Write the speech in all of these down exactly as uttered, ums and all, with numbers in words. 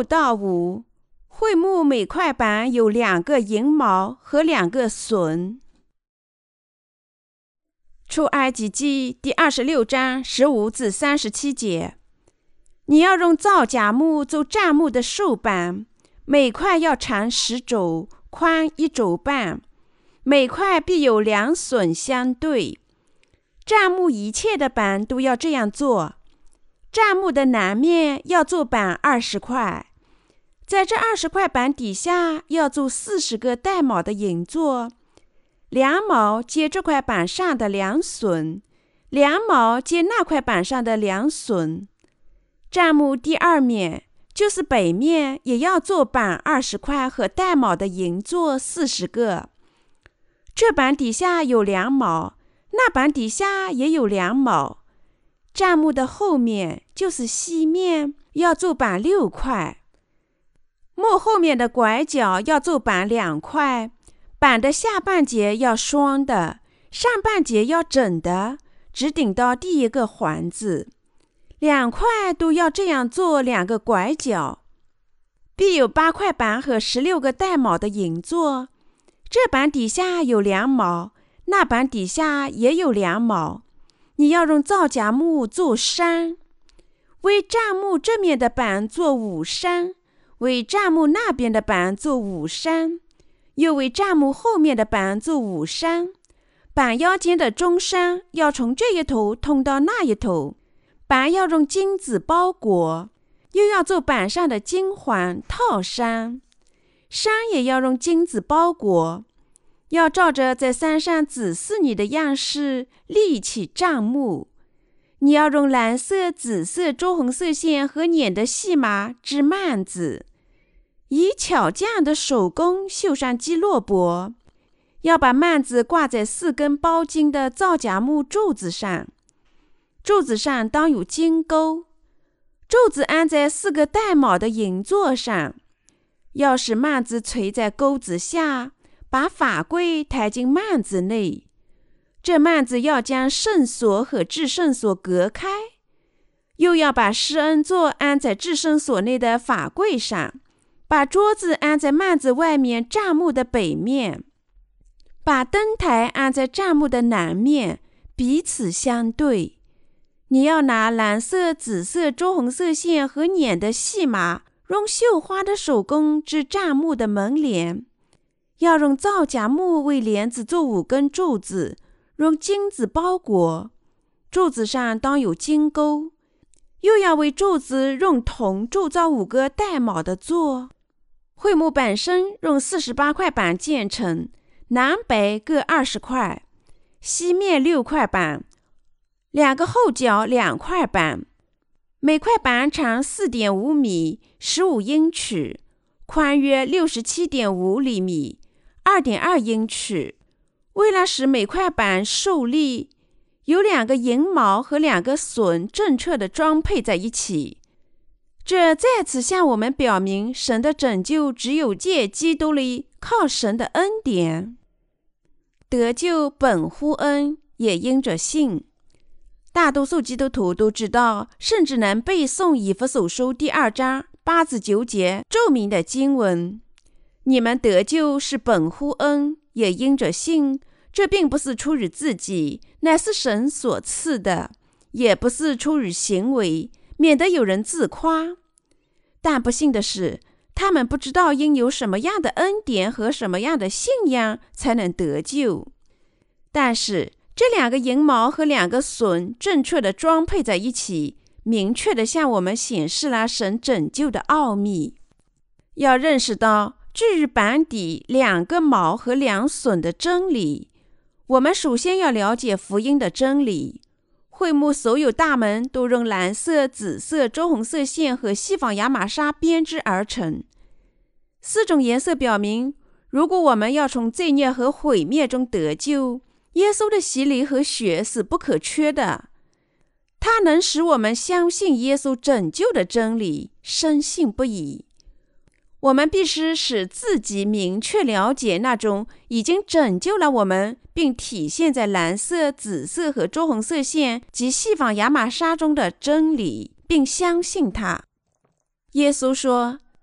幕道五，会幕每块板有两个银毛和两个榫。出埃及记第二十六章十五至三十七节，你要用皂荚木做帐幕的竖板，每块要长十肘，宽一肘半，每块必有两榫相对。帐幕一切的板都要这样做。帐幕的南面要做板二十块，在这二十块板底下要做四十个带卯的银座，两卯接这块板上的两榫，两卯接那块板上的两榫。帐幕第二面就是北面也要做板二十块和带卯的银座四十个，这板底下有两卯，那板底下也有两卯。帐幕的后面就是西面要做板六块，幕后面的拐角要做板两块，板的下半截要双的，上半截要整的，直顶到第一个环子，两块都要这样做两个拐角。必有八块板和十六个带卯的银座，这板底下有两卯，那板底下也有两卯。你要用皂荚木做山，为帐幕这面的板做五山，为帐幕那边的板做五山，又为帐幕后面的板做五山。板腰间的中山要从这一头通到那一头，板要用金子包裹，又要做板上的金环套山，山也要用金子包裹，要照着在山上指示你的样式立起帐幕。你要用蓝色、紫色、朱红色线和捻的细麻织幔子，以巧匠的手工绣上基洛帛。要把幔子挂在四根包金的皂荚木柱子上，柱子上当有金钩，柱子安在四个带卯的银座上。要使幔子垂在钩子下，把法柜抬进幔子内。这幔子要将圣所和至圣所隔开，又要把施恩座安在至圣所内的法柜上，把桌子安在幔子外面帐幕的北面，把灯台安在帐幕的南面，彼此相对。你要拿蓝色、紫色、朱红色线和捻的细麻，用绣花的手工织帐幕的门帘。要用皂荚木为帘子做五根柱子，用金子包裹，柱子上当有金钩，又要为柱子用铜铸造五个带卯的座。会幕本身用四十八块板建成，南北各二十块，西面六块板，两个后角两块板，每块板长 四点五米，十五英尺，宽约 六十七点五厘米，二点二英尺。为了使每块板受力，有两个银毛和两个榫正确的装配在一起。这再次向我们表明，神的拯救只有借基督里，靠神的恩典。得救本乎恩，也因着信。大多数基督徒都知道，甚至能背诵以弗所书第二章八至九节著名的经文：你们得救是本乎恩，也因着信。这并不是出于自己，乃是神所赐的，也不是出于行为，免得有人自夸。但不幸的是，他们不知道应有什么样的恩典和什么样的信仰才能得救。但是这两个银毛和两个榫正确的装配在一起，明确地向我们显示了神拯救的奥秘。要认识到至于板底两个卯和两榫的真理，我们首先要了解福音的真理。会幕所有大门都用蓝色、紫色、朱红色线和细纺亚麻纱编织而成。四种颜色表明，如果我们要从罪孽和毁灭中得救，耶稣的洗礼和血是不可缺的。它能使我们相信耶稣拯救的真理，深信不疑。我们必须使自己明确了解那种已经拯救了我们，并体现在蓝色、紫色和朱红色线及细纺亚麻纱中的真理，并相信它。耶稣说，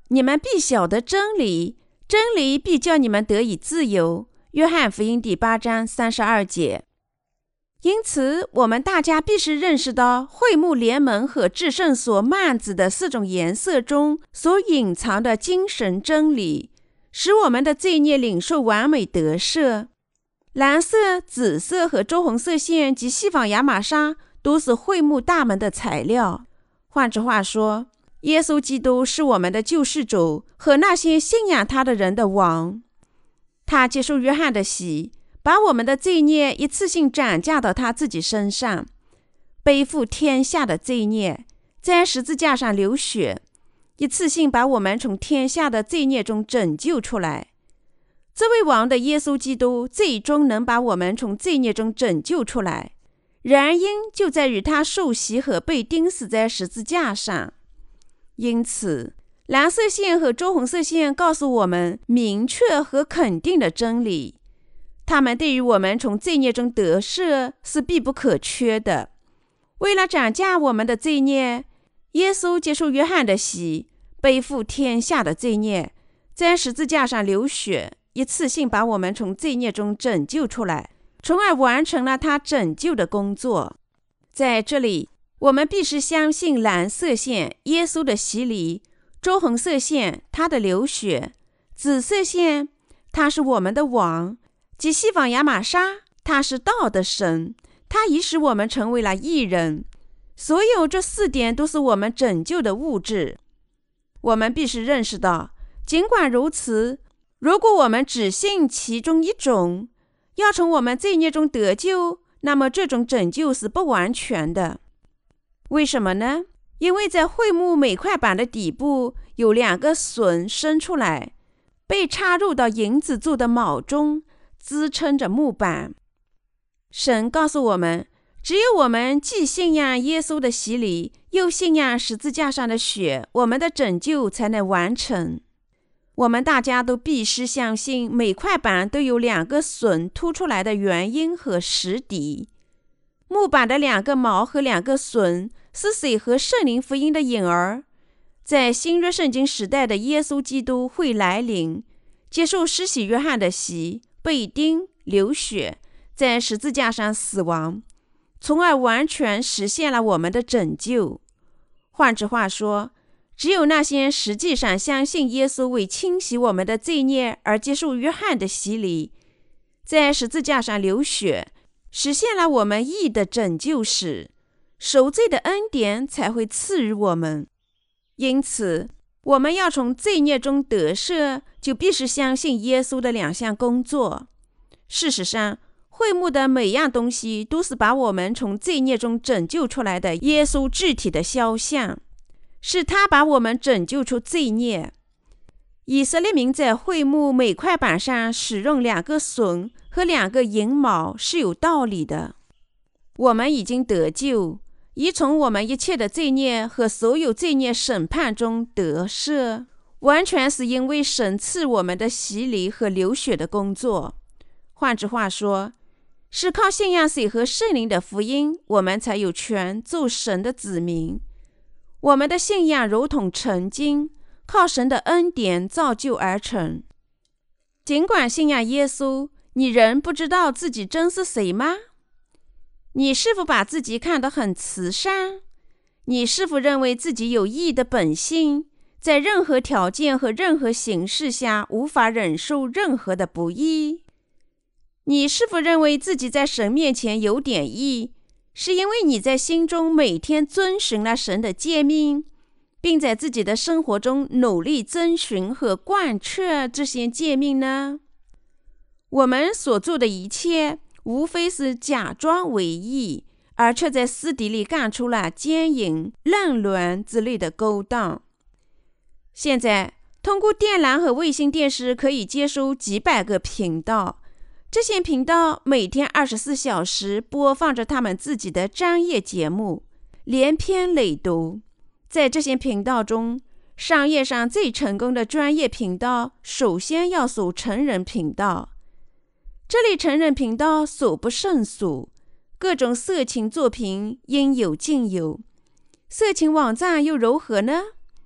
你们必晓得真理，真理必叫你们得以自由。约翰福音第八章三十二节。因此，我们大家必须认识到会幕联盟和至圣所幔子的四种颜色中所隐藏的精神真理，使我们的罪孽领受完美得赦。蓝色、紫色和朱红色线及细纺亚麻纱都是会幕大门的材料。换句话说，耶稣基督是我们的救世主和那些信仰他的人的王。他接受约翰的洗，把我们的罪孽一次性转嫁到他自己身上，背负天下的罪孽，在十字架上流血，一次性把我们从天下的罪孽中拯救出来。这位王的耶稣基督最终能把我们从罪孽中拯救出来，原因就在于他受洗和被钉死在十字架上。因此，蓝色线和朱红色线告诉我们明确和肯定的真理，它们对于我们从罪孽中得赦是必不可缺的。为了转嫁我们的罪孽，耶稣接受约翰的洗，背负天下的罪孽，在十字架上流血，一次性把我们从罪孽中拯救出来，从而完成了他拯救的工作。在这里，我们必须相信蓝色线耶稣的洗礼，朱红色线他的流血，紫色线他是我们的王，即细纺亚麻纱他是道的神，他已使我们成为了义人。所有这四点都是我们拯救的物质。我们必须认识到，尽管如此，如果我们只信其中一种，要从我们罪孽中得救，那么这种拯救是不完全的。为什么呢？因为在会幕每块板的底部有两个榫伸出来，被插入到银子做的铆中，支撑着木板。神告诉我们，只有我们既信仰耶稣的洗礼，又信仰十字架上的血，我们的拯救才能完成。我们大家都必须相信每块板都有两个榫凸出来的原因和实底。木板的两个铆和两个榫是水和圣灵福音的影儿。在新约圣经时代的耶稣基督会来临，接受施洗约翰的洗，被钉、流血，在十字架上死亡，从而完全实现了我们的拯救。换句话说，只有那些实际上相信耶稣为清洗我们的罪孽而接受约翰的洗礼，在十字架上流血，实现了我们义的拯救时，赎罪的恩典才会赐予我们。因此，我们要从罪孽中得赦，就必须相信耶稣的两项工作。事实上，会幕的每样东西都是把我们从罪孽中拯救出来的耶稣具体的肖像，是他把我们拯救出罪孽。以色列民在会幕每块板上使用两个榫和两个银铆是有道理的。我们已经得救，已从我们一切的罪孽和所有罪孽审判中得赦，完全是因为神赐我们的洗礼和流血的工作。换句话说，是靠信仰水和圣灵的福音，我们才有权做神的子民。我们的信仰如同成经，靠神的恩典造就而成。尽管信仰耶稣，你仍不知道自己真是谁吗？你是否把自己看得很慈善？你是否认为自己有义的本性，在任何条件和任何形式下无法忍受任何的不义？你是否认为自己在神面前有点义，是因为你在心中每天遵循了神的诫命，并在自己的生活中努力遵循和贯彻这些诫命呢？我们所做的一切无非是假装为义，而却在私底里干出了奸淫、乱伦之类的勾当。现在通过电缆和卫星电视可以接收几百个频道，这些频道每天二十四小时播放着他们自己的专业节目，连篇累牍。在这些频道中，商业上最成功的专业频道首先要属成人频道。这类成人频道数不胜数，各种色情作品应有尽有。色情网站又如何呢？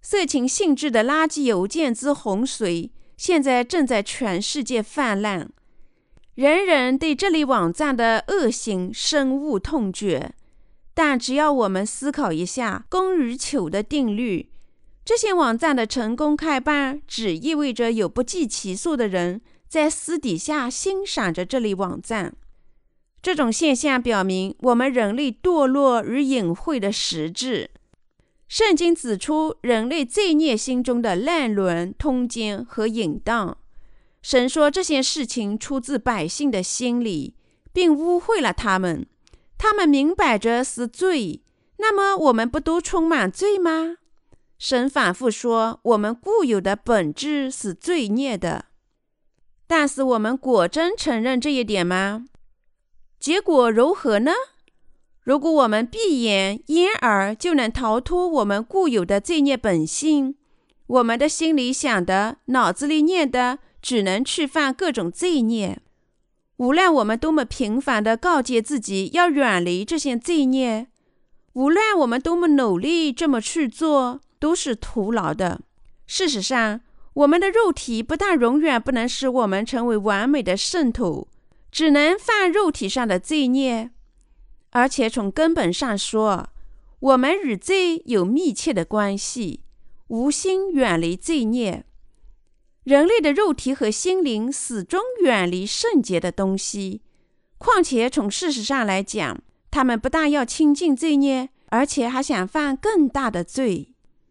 色情性质的垃圾邮件之洪水现在正在全世界泛滥，人人对这类网站的恶行深恶痛绝。但只要我们思考一下供与求的定律，这些网站的成功开办只意味着有不计其数的人在私底下欣赏着这类网站。这种现象表明我们人类堕落与隐晦的实质。圣经指出人类罪孽心中的乱伦、通奸和淫荡。神说这些事情出自百姓的心里，并污秽了他们。他们明摆着是罪，那么我们不都充满罪吗？神反复说我们固有的本质是罪孽的。但是我们果真承认这一点吗？结果如何呢？如果我们闭眼掩耳就能逃脱我们固有的罪孽本性，我们的心里想的、脑子里念的只能去犯各种罪孽。无论我们多么频繁地告诫自己要远离这些罪孽，无论我们多么努力这么去做，都是徒劳的。事实上，我们的肉体不但永远不能使我们成为完美的圣徒，只能犯肉体上的罪孽，而且从根本上说，我们与罪有密切的关系，无心远离罪孽。人类的肉体和心灵始终远离圣洁的东西，况且从事实上来讲，他们不但要亲近罪孽，而且还想犯更大的罪。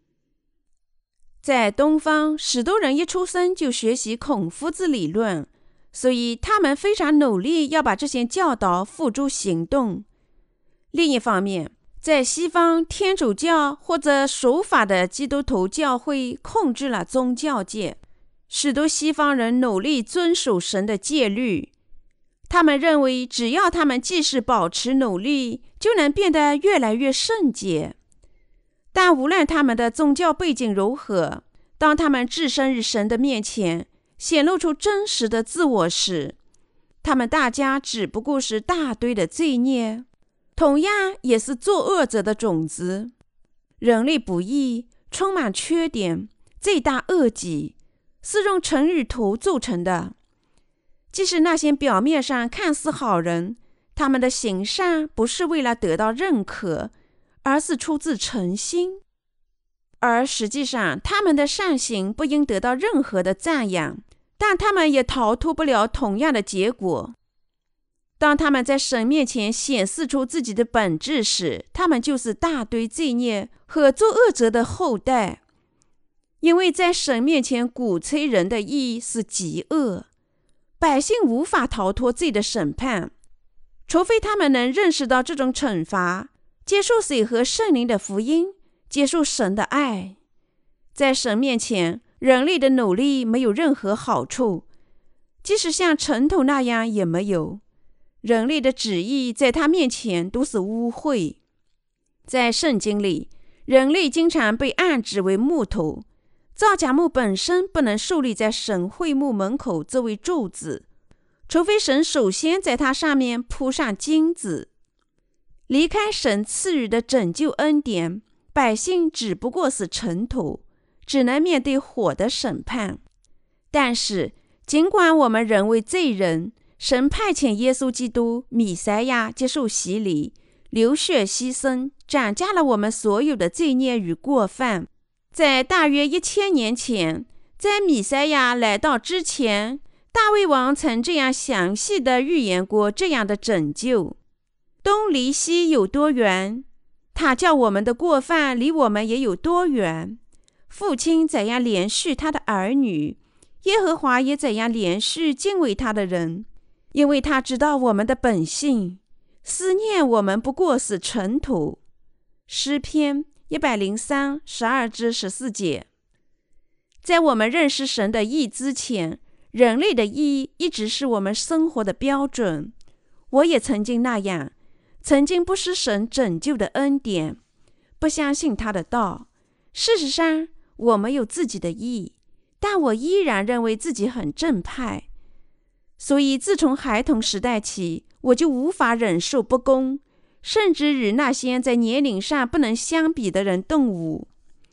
在东方，许多人一出生就学习孔夫子理论，所以他们非常努力要把这些教导付诸行动。另一方面，在西方，天主教或者守法的基督徒教会控制了宗教界，许多西方人努力遵守神的戒律，他们认为只要他们继续保持努力，就能变得越来越圣洁。但无论他们的宗教背景如何，当他们置身于神的面前，显露出真实的自我时，他们大家只不过是大堆的罪孽，同样也是作恶者的种子。人类不义，充满缺点，罪大恶极，是用尘与土组成的。即使那些表面上看似好人，他们的行善不是为了得到认可，而是出自诚心，而实际上他们的善行不应得到任何的赞扬，但他们也逃脱不了同样的结果。当他们在神面前显示出自己的本质时，他们就是大堆罪孽和作恶者的后代。因为在神面前鼓吹人的义是极恶，百姓无法逃脱罪的审判，除非他们能认识到这种惩罚，接受水和圣灵的福音，接受神的爱。在神面前，人类的努力没有任何好处，即使像尘土那样也没有。人类的旨意在他面前都是污秽。在圣经里，人类经常被暗指为木头，造假木本身不能竖立在神会幕门口作为柱子，除非神首先在它上面铺上金子。离开神赐予的拯救恩典，百姓只不过是尘土，只能面对火的审判。但是尽管我们人为罪人，神派遣耶稣基督弥赛亚接受洗礼，流血牺牲，斩价了我们所有的罪孽与过犯。在大约一千年前，在弥赛亚来到之前，大卫王曾这样详细地预言过这样的拯救：东离西有多远，他叫我们的过犯离我们也有多远。父亲怎样怜恤他的儿女，耶和华也怎样怜恤敬畏他的人，因为他知道我们的本性，思念我们不过是尘土。诗篇一百零三十二至十四节。在我们认识神的义之前，人类的义一直是我们生活的标准。我也曾经那样，曾经不失神拯救的恩典，不相信他的道。事实上，我没有自己的义，但我依然认为自己很正派。所以自从孩童时代起，我就无法忍受不公，甚至与那些在年龄上不能相比的人动武。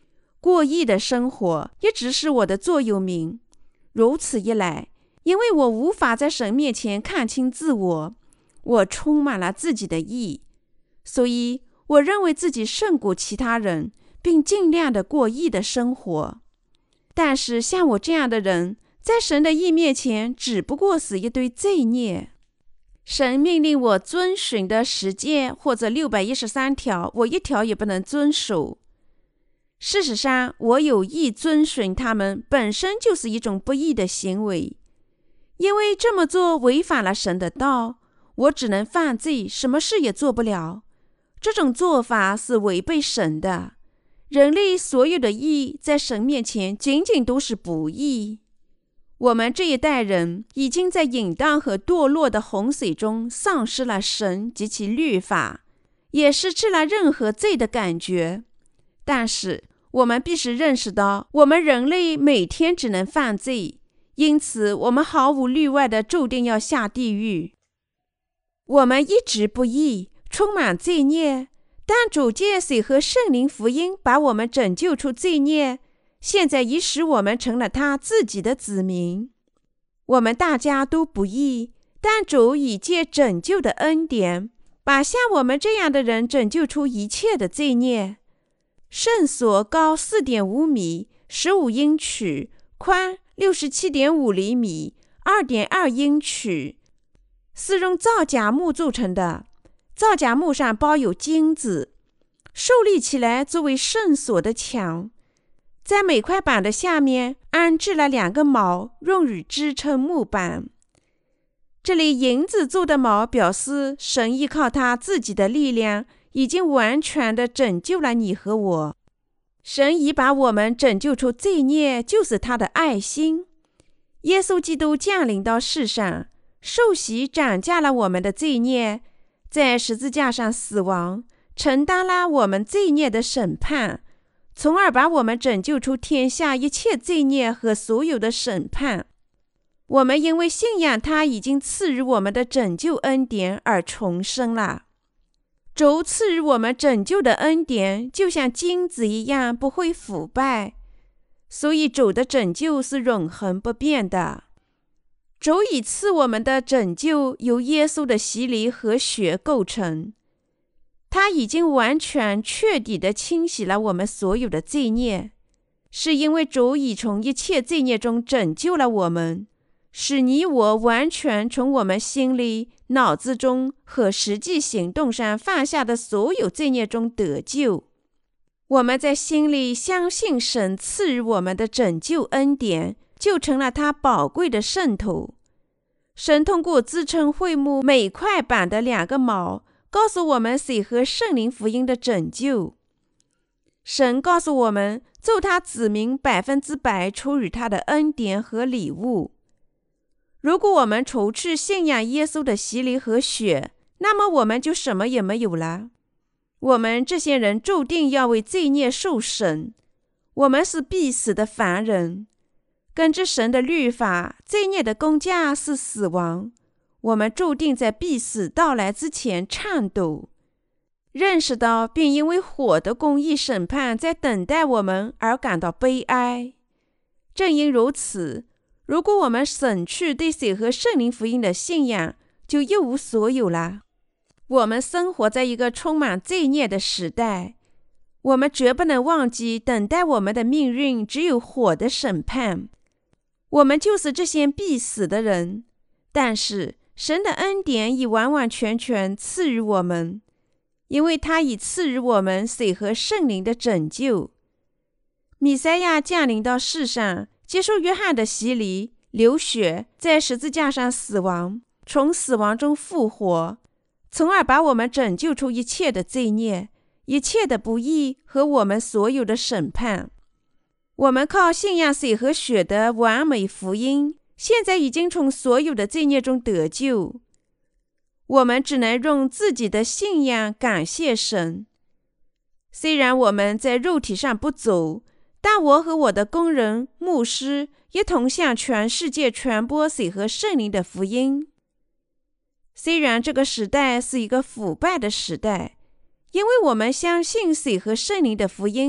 过义的生活一直是我的座右铭。如此一来，因为我无法在神面前看清自我，我充满了自己的义，所以我认为自己胜过其他人，并尽量的过义的生活。但是像我这样的人，在神的义面前只不过是一堆罪孽。神命令我遵循的十诫或者六百一十三条，我一条也不能遵守。事实上，我有意遵循他们本身就是一种不义的行为，因为这么做违反了神的道，我只能犯罪，什么事也做不了。这种做法是违背神的。人类所有的义在神面前仅仅都是不义。我们这一代人已经在淫荡和堕落的洪水中丧失了神及其律法，也失去了任何罪的感觉。但是我们必须认识到，我们人类每天只能犯罪，因此我们毫无例外的注定要下地狱。我们一直不义，充满罪孽，但主借水和圣灵福音把我们拯救出罪孽，现在已使我们成了他自己的子民。我们大家都不义，但主已借拯救的恩典，把像我们这样的人拯救出一切的罪孽。圣所高 四点五米，十五英尺，宽 六十七点五厘米，二点二英尺，是用皂荚木做成的。皂荚木上包有金子，竖立起来作为圣所的墙。在每块板的下面安置了两个锚，用于支撑木板。这里银子做的锚表示神依靠他自己的力量已经完全的拯救了你和我。神已把我们拯救出罪孽，就是他的爱心。耶稣基督降临到世上，受洗斩价了我们的罪孽，在十字架上死亡，承担了我们罪孽的审判，从而把我们拯救出天下一切罪孽和所有的审判。我们因为信仰他已经赐予我们的拯救恩典而重生了。主赐予我们拯救的恩典就像金子一样不会腐败，所以主的拯救是永恒不变的。主已赐我们的拯救由耶稣的洗礼和血构成，他已经完全彻底地清洗了我们所有的罪孽，是因为主已从一切罪孽中拯救了我们，使你我完全从我们心里、脑子中和实际行动上犯下的所有罪孽中得救。我们在心里相信神赐予我们的拯救恩典，就成了他宝贵的圣徒。神通过支撑会幕每块板的两个锚，告诉我们水和圣灵福音的拯救。神告诉我们，做他子民百分之百出于他的恩典和礼物。如果我们除去信仰耶稣的洗礼和血，那么我们就什么也没有了。我们这些人注定要为罪孽受审，我们是必死的凡人。根据神的律法，罪孽的工价是死亡。我们注定在必死到来之前颤抖，认识到并因为火的公义审判在等待我们而感到悲哀。正因如此，如果我们省去对水和圣灵福音的信仰，就一无所有了。我们生活在一个充满罪孽的时代，我们绝不能忘记等待我们的命运只有火的审判。我们就是这些必死的人，但是神的恩典已完完全全赐予我们，因为他已赐予我们水和圣灵的拯救。弥赛亚降临到世上，接受约翰的洗礼，流血，在十字架上死亡，从死亡中复活，从而把我们拯救出一切的罪孽，一切的不义和我们所有的审判。我们靠信仰水和血的完美福音，现在已经从所有的罪孽中得救。我们只能用自己的信仰感谢神。虽然我们在肉体上不走，但我和我的工人、牧师一同向全世界传播水和圣灵的福音。虽然这个时代是一个腐败的时代，因为我们相信水和圣灵的福音，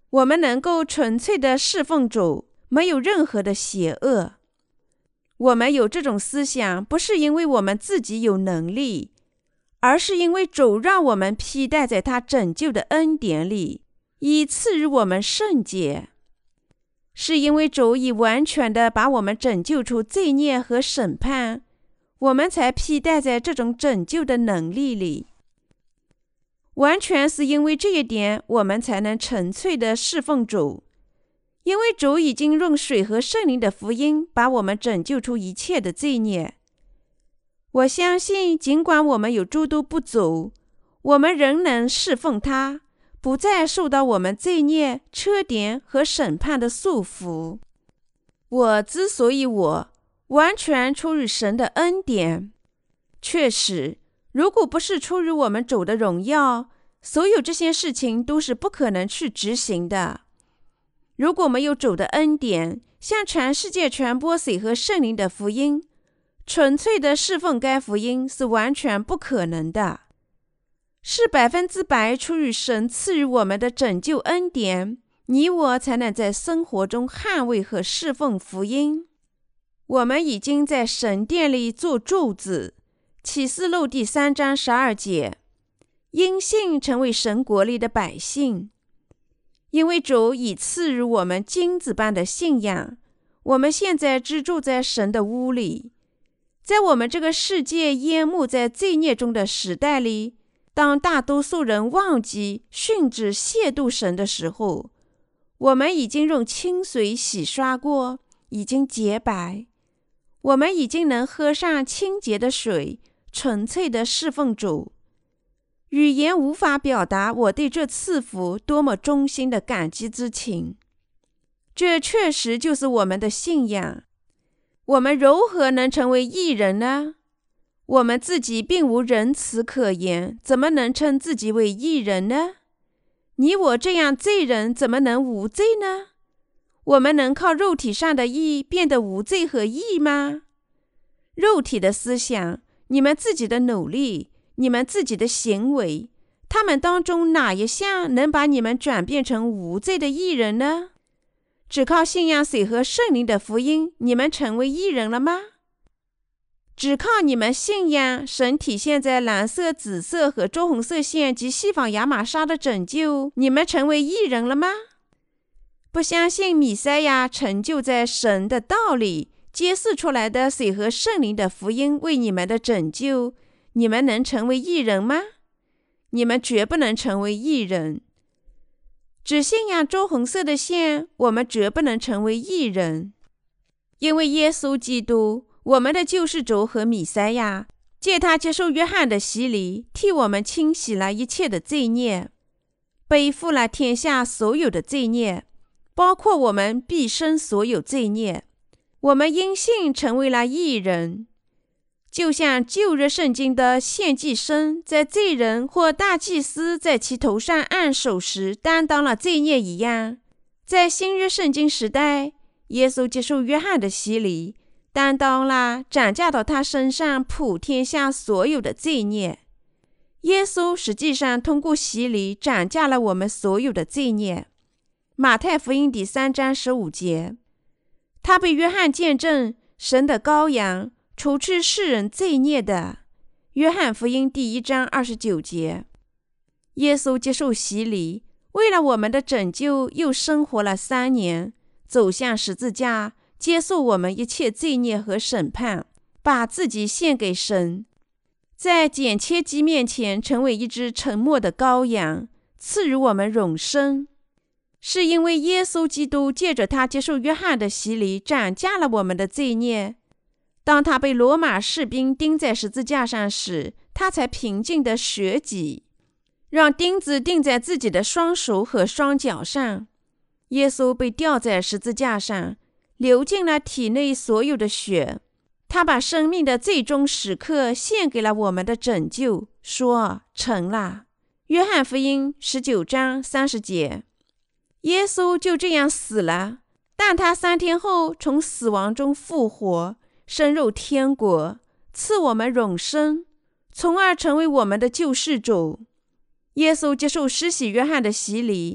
我们能够纯粹的侍奉主，没有任何的邪恶。我们有这种思想，不是因为我们自己有能力，而是因为主让我们披戴在他拯救的恩典里，以赐予我们圣洁。是因为主已完全的把我们拯救出罪孽和审判，我们才披戴在这种拯救的能力里。完全是因为这一点，我们才能纯粹的侍奉主。因为主已经用水和圣灵的福音把我们拯救出一切的罪孽。我相信，尽管我们有诸多不足，我们仍能侍奉他，不再受到我们罪孽、缺点和审判的束缚。我之所以我，完全出于神的恩典。确实，如果不是出于我们主的荣耀，所有这些事情都是不可能去执行的。如果没有主的恩典，向全世界传播水和圣灵的福音，纯粹的侍奉该福音是完全不可能的。是百分之百出于神赐予我们的拯救恩典，你我才能在生活中捍卫和侍奉福音。我们已经在神殿里做柱子，启示录第三章十二节，因信成为神国里的百姓。因为主已赐予我们金子般的信仰，我们现在居住在神的屋里。在我们这个世界淹没在罪孽中的时代里，当大多数人忘记训止亵渎神的时候，我们已经用清水洗刷过，已经洁白。我们已经能喝上清洁的水，纯粹的侍奉主。语言无法表达我对这赐福多么衷心的感激之情。这确实就是我们的信仰。我们如何能成为义人呢？我们自己并无仁慈可言，怎么能称自己为义人呢？你我这样罪人怎么能无罪呢？我们能靠肉体上的义变得无罪和义吗？肉体的思想，你们自己的努力，你们自己的行为，他们当中哪一项能把你们转变成无罪的义人呢？只靠信仰水和圣灵的福音，你们成为义人了吗？只靠你们信仰神体现在蓝色、紫色和朱红色线及西方亚玛莎的拯救，你们成为义人了吗？不相信弥赛亚成就在神的道理揭示出来的水和圣灵的福音为你们的拯救，你们能成为义人吗？你们绝不能成为义人。只信仰朱红色的线，我们绝不能成为义人。因为耶稣基督，我们的救世主和弥赛亚，借他接受约翰的洗礼，替我们清洗了一切的罪孽，背负了天下所有的罪孽，包括我们毕生所有罪孽。我们因信成为了义人。就像旧约圣经的献祭牲在罪人或大祭司在其头上按手时担当了罪孽一样，在新约圣经时代，耶稣接受约翰的洗礼，担当了转嫁到他身上普天下所有的罪孽。耶稣实际上通过洗礼转嫁了我们所有的罪孽。马太福音第三章十五节，他被约翰见证神的羔羊，除去世人罪孽的。约翰福音第一章二十九节。耶稣接受洗礼，为了我们的拯救，又生活了三年，走向十字架，接受我们一切罪孽和审判，把自己献给神，在剪切机面前成为一只沉默的羔羊，赐予我们永生。是因为耶稣基督借着他接受约翰的洗礼，斩价了我们的罪孽。当他被罗马士兵钉在十字架上时，他才平静地舍己，让钉子钉在自己的双手和双脚上。耶稣被吊在十字架上，流尽了体内所有的血。他把生命的最终时刻献给了我们的拯救，说成了。约翰福音十九章三十节。耶稣就这样死了，但他三天后从死亡中复活，升入天国，赐我们永生，从而成为我们的救世主。耶稣接受施洗约翰的洗礼，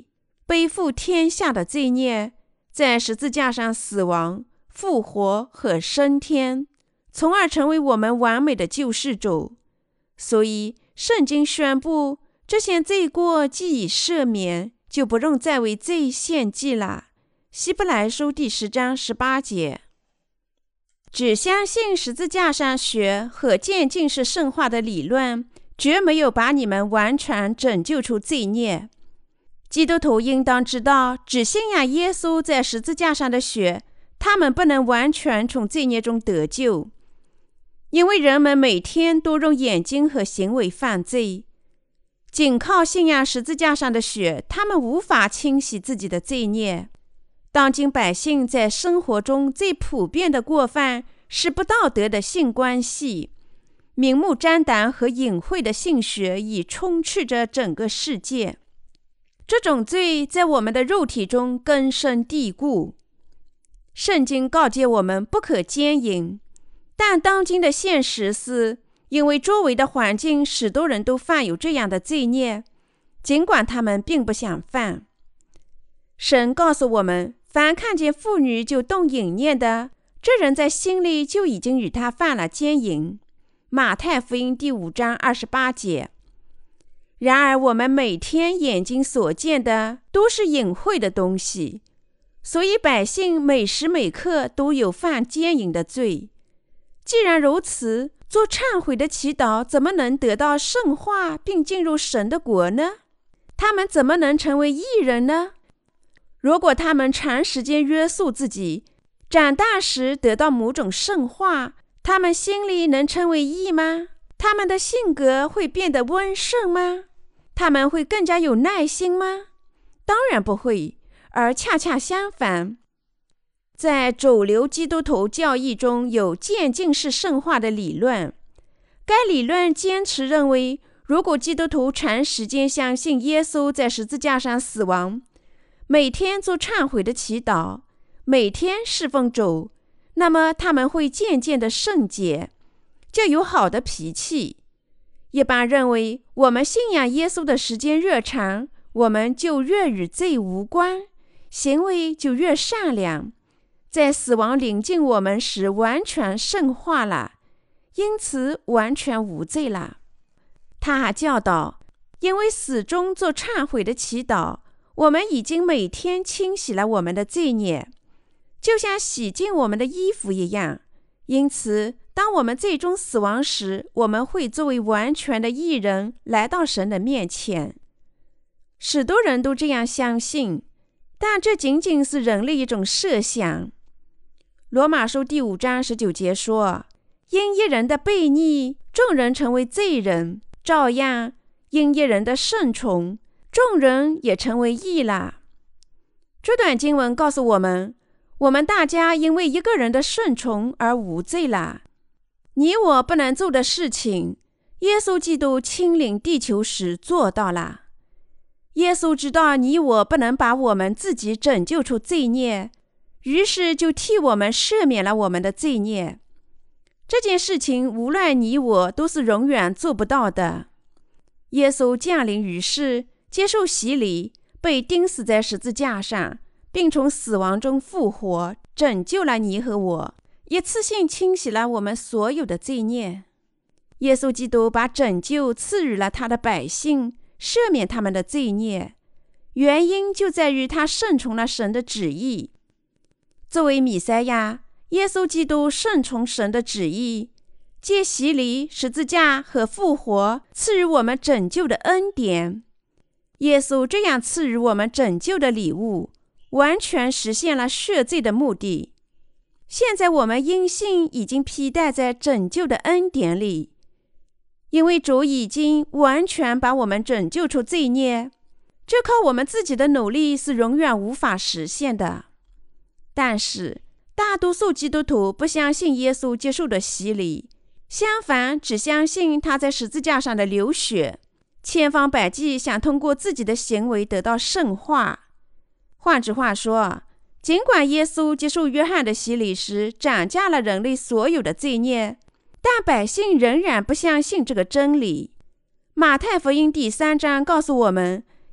背负天下的罪孽，在十字架上死亡、复活和升天，从而成为我们完美的救世主。所以圣经宣布，这些罪过既已赦免，就不用再为罪献祭了。希伯来书第十章十八节。只相信十字架上血和渐进式圣化的理论，绝没有把你们完全拯救出罪孽。基督徒应当知道，只信仰耶稣在十字架上的血，他们不能完全从罪孽中得救，因为人们每天都用眼睛和行为犯罪。仅靠信仰十字架上的血，他们无法清洗自己的罪孽。当今百姓在生活中最普遍的过犯是不道德的性关系，明目张胆和隐晦的性学已充斥着整个世界。这种罪在我们的肉体中根深蒂固。圣经告诫我们不可奸淫，但当今的现实是，因为周围的环境使多人都犯有这样的罪孽，尽管他们并不想犯。神告诉我们，凡看见妇女就动淫念的，这人在心里就已经与她犯了奸淫。马太福音第五章二十八节。然而我们每天眼睛所见的都是隐晦的东西，所以百姓每时每刻都有犯奸淫的罪。既然如此，做忏悔的祈祷怎么能得到圣化并进入神的国呢？他们怎么能成为义人呢？如果他们长时间约束自己，长大时得到某种圣化，他们心里能成为义吗？他们的性格会变得温顺吗？他们会更加有耐心吗？当然不会，而恰恰相反。在主流基督徒教义中有渐进式圣化的理论，该理论坚持认为，如果基督徒长时间相信耶稣在十字架上死亡，每天做忏悔的祈祷，每天侍奉主，那么他们会渐渐的圣洁，就有好的脾气。一般认为，我们信仰耶稣的时间越长，我们就越与罪无关，行为就越善良，在死亡临近我们时完全圣化了，因此完全无罪了。他还教导，因为死中做忏悔的祈祷，我们已经每天清洗了我们的罪孽，就像洗净我们的衣服一样。因此当我们最终死亡时，我们会作为完全的义人来到神的面前。许多人都这样相信，但这仅仅是人类一种设想。罗马书第五章十九节说，因一人的悖逆，众人成为罪人，照样因一人的顺从，众人也成为义了。这段经文告诉我们，我们大家因为一个人的顺从而无罪了。你我不能做的事情，耶稣基督亲临地球时做到了。耶稣知道你我不能把我们自己拯救出罪孽，于是就替我们赦免了我们的罪孽。这件事情无论你我都是永远做不到的。耶稣降临于世，接受洗礼，被钉死在十字架上，并从死亡中复活，拯救了你和我，一次性清洗了我们所有的罪孽。耶稣基督把拯救赐予了他的百姓，赦免他们的罪孽，原因就在于他顺从了神的旨意。作为弥赛亚，耶稣基督顺从神的旨意，借洗礼、十字架和复活赐予我们拯救的恩典。耶稣这样赐予我们拯救的礼物，完全实现了赦罪的目的。现在我们因信已经披戴在拯救的恩典里，因为主已经完全把我们拯救出罪孽，这靠我们自己的努力是永远无法实现的。但是大多数基督徒不相信耶稣接受的洗礼，相反只相信他在十字架上的流血，千方百计想通过自己的行为得到圣化。换句话说，尽管耶稣接受约翰的洗礼时涨价了人类所有的罪孽，但百姓仍然不相信这个真理。马太福音第三章告诉我们，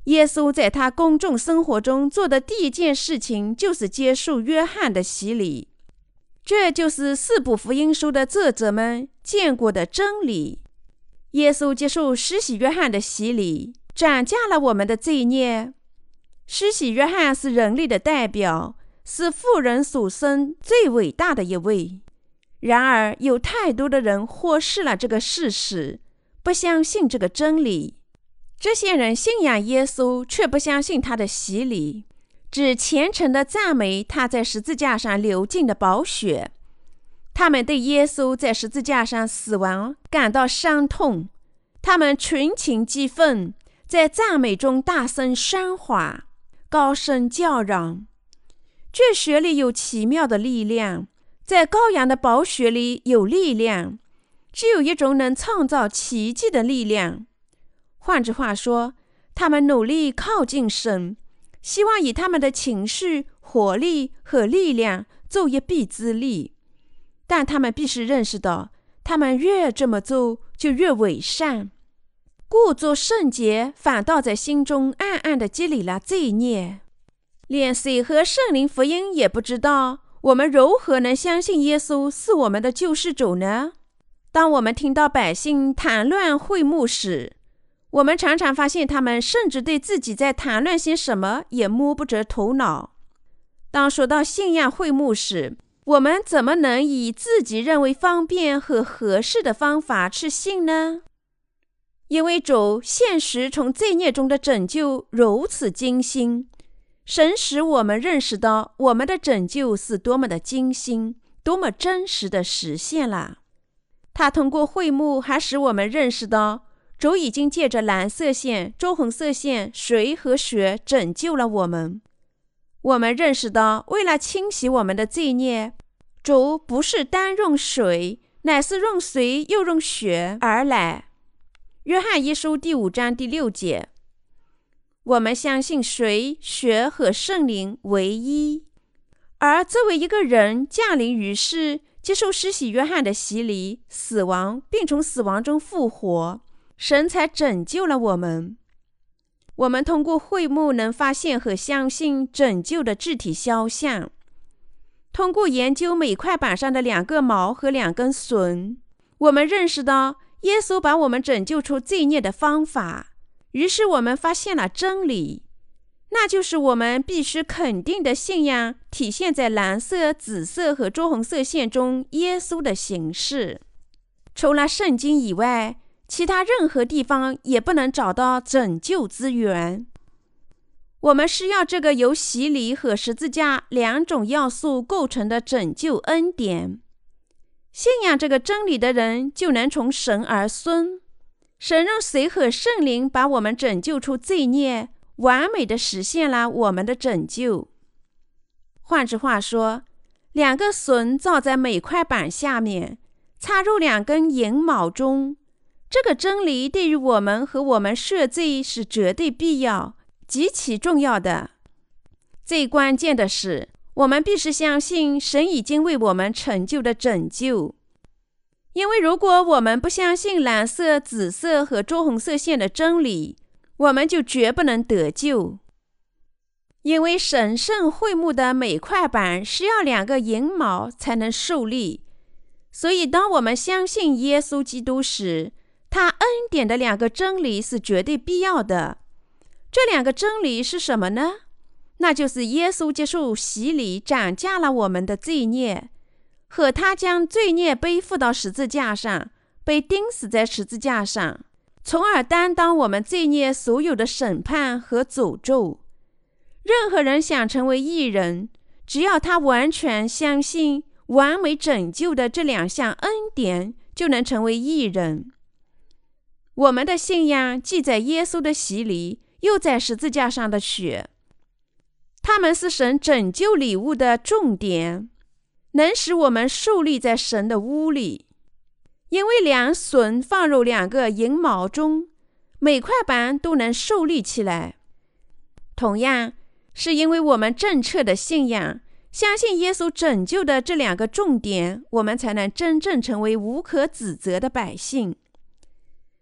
耶稣在他公众生活中做的第一件事情就是接受约翰的洗礼，这就是四部福音书的作者们见过的真理。耶稣接受施洗约翰的洗礼，斩价了我们的罪孽。施洗约翰是人类的代表，是妇人所生最伟大的一位。然而有太多的人忽视了这个事实，不相信这个真理。这些人信仰耶稣，却不相信他的洗礼，只虔诚地赞美他在十字架上流尽的宝血。他们对耶稣在十字架上死亡感到伤痛，他们群情激愤，在赞美中大声喧哗，高声叫嚷。这血里有奇妙的力量，在羔羊的宝血里有力量，只有一种能创造奇迹的力量。换句话说，他们努力靠近神，希望以他们的情绪、活力和力量做一臂之力。但他们必须认识到，他们越这么做，就越伪善。故作圣洁，反倒在心中暗暗地积累了罪孽。连水和圣灵福音也不知道，我们如何能相信耶稣是我们的救世主呢？当我们听到百姓谈论会幕时，我们常常发现他们甚至对自己在谈论些什么也摸不着头脑。当说到信仰会幕时，我们怎么能以自己认为方便和合适的方法去信呢？因为主现实从罪孽中的拯救如此精心，神使我们认识到我们的拯救是多么的精心，多么真实的实现了。他通过会幕还使我们认识到，主已经借着蓝色线、朱红色线、水和血拯救了我们。我们认识到，为了清洗我们的罪孽，主不是单用水，乃是用水又用血而来。约翰一书第五章第六节，我们相信水、血和圣灵为一。而作为一个人降临于世，接受施洗约翰的洗礼、死亡，并从死亡中复活，神才拯救了我们。我们通过会幕能发现和相信拯救的具体肖像。通过研究每块板上的两个毛和两根笋，我们认识到耶稣把我们拯救出罪孽的方法。于是我们发现了真理，那就是我们必须肯定的信仰体现在蓝色、紫色和朱红色线中耶稣的形式。除了圣经以外，其他任何地方也不能找到拯救之源。我们需要这个由洗礼和十字架两种要素构成的拯救恩典。信仰这个真理的人就能从神而生。神用水和圣灵把我们拯救出罪孽，完美地实现了我们的拯救。换句话说，两个笋罩在每块板下面，插入两根银毛中。这个真理对于我们和我们赦罪是绝对必要、极其重要的。最关键的是，我们必须相信神已经为我们成就的拯救。因为如果我们不相信蓝色、紫色和朱红色线的真理，我们就绝不能得救。因为神圣会幕的每块板需要两个银毛才能受力，所以当我们相信耶稣基督时，他恩典的两个真理是绝对必要的。这两个真理是什么呢？那就是耶稣接受洗礼斩价了我们的罪孽，和他将罪孽背负到十字架上，被钉死在十字架上，从而担当我们罪孽所有的审判和诅咒。任何人想成为义人，只要他完全相信完美拯救的这两项恩典，就能成为义人。我们的信仰既在耶稣的洗礼，又在十字架上的血，他们是神拯救礼物的重点，能使我们树立在神的屋里。因为两笋放入两个银毛中，每块板都能树立起来。同样，是因为我们正确的信仰，相信耶稣拯救的这两个重点，我们才能真正成为无可指责的百姓。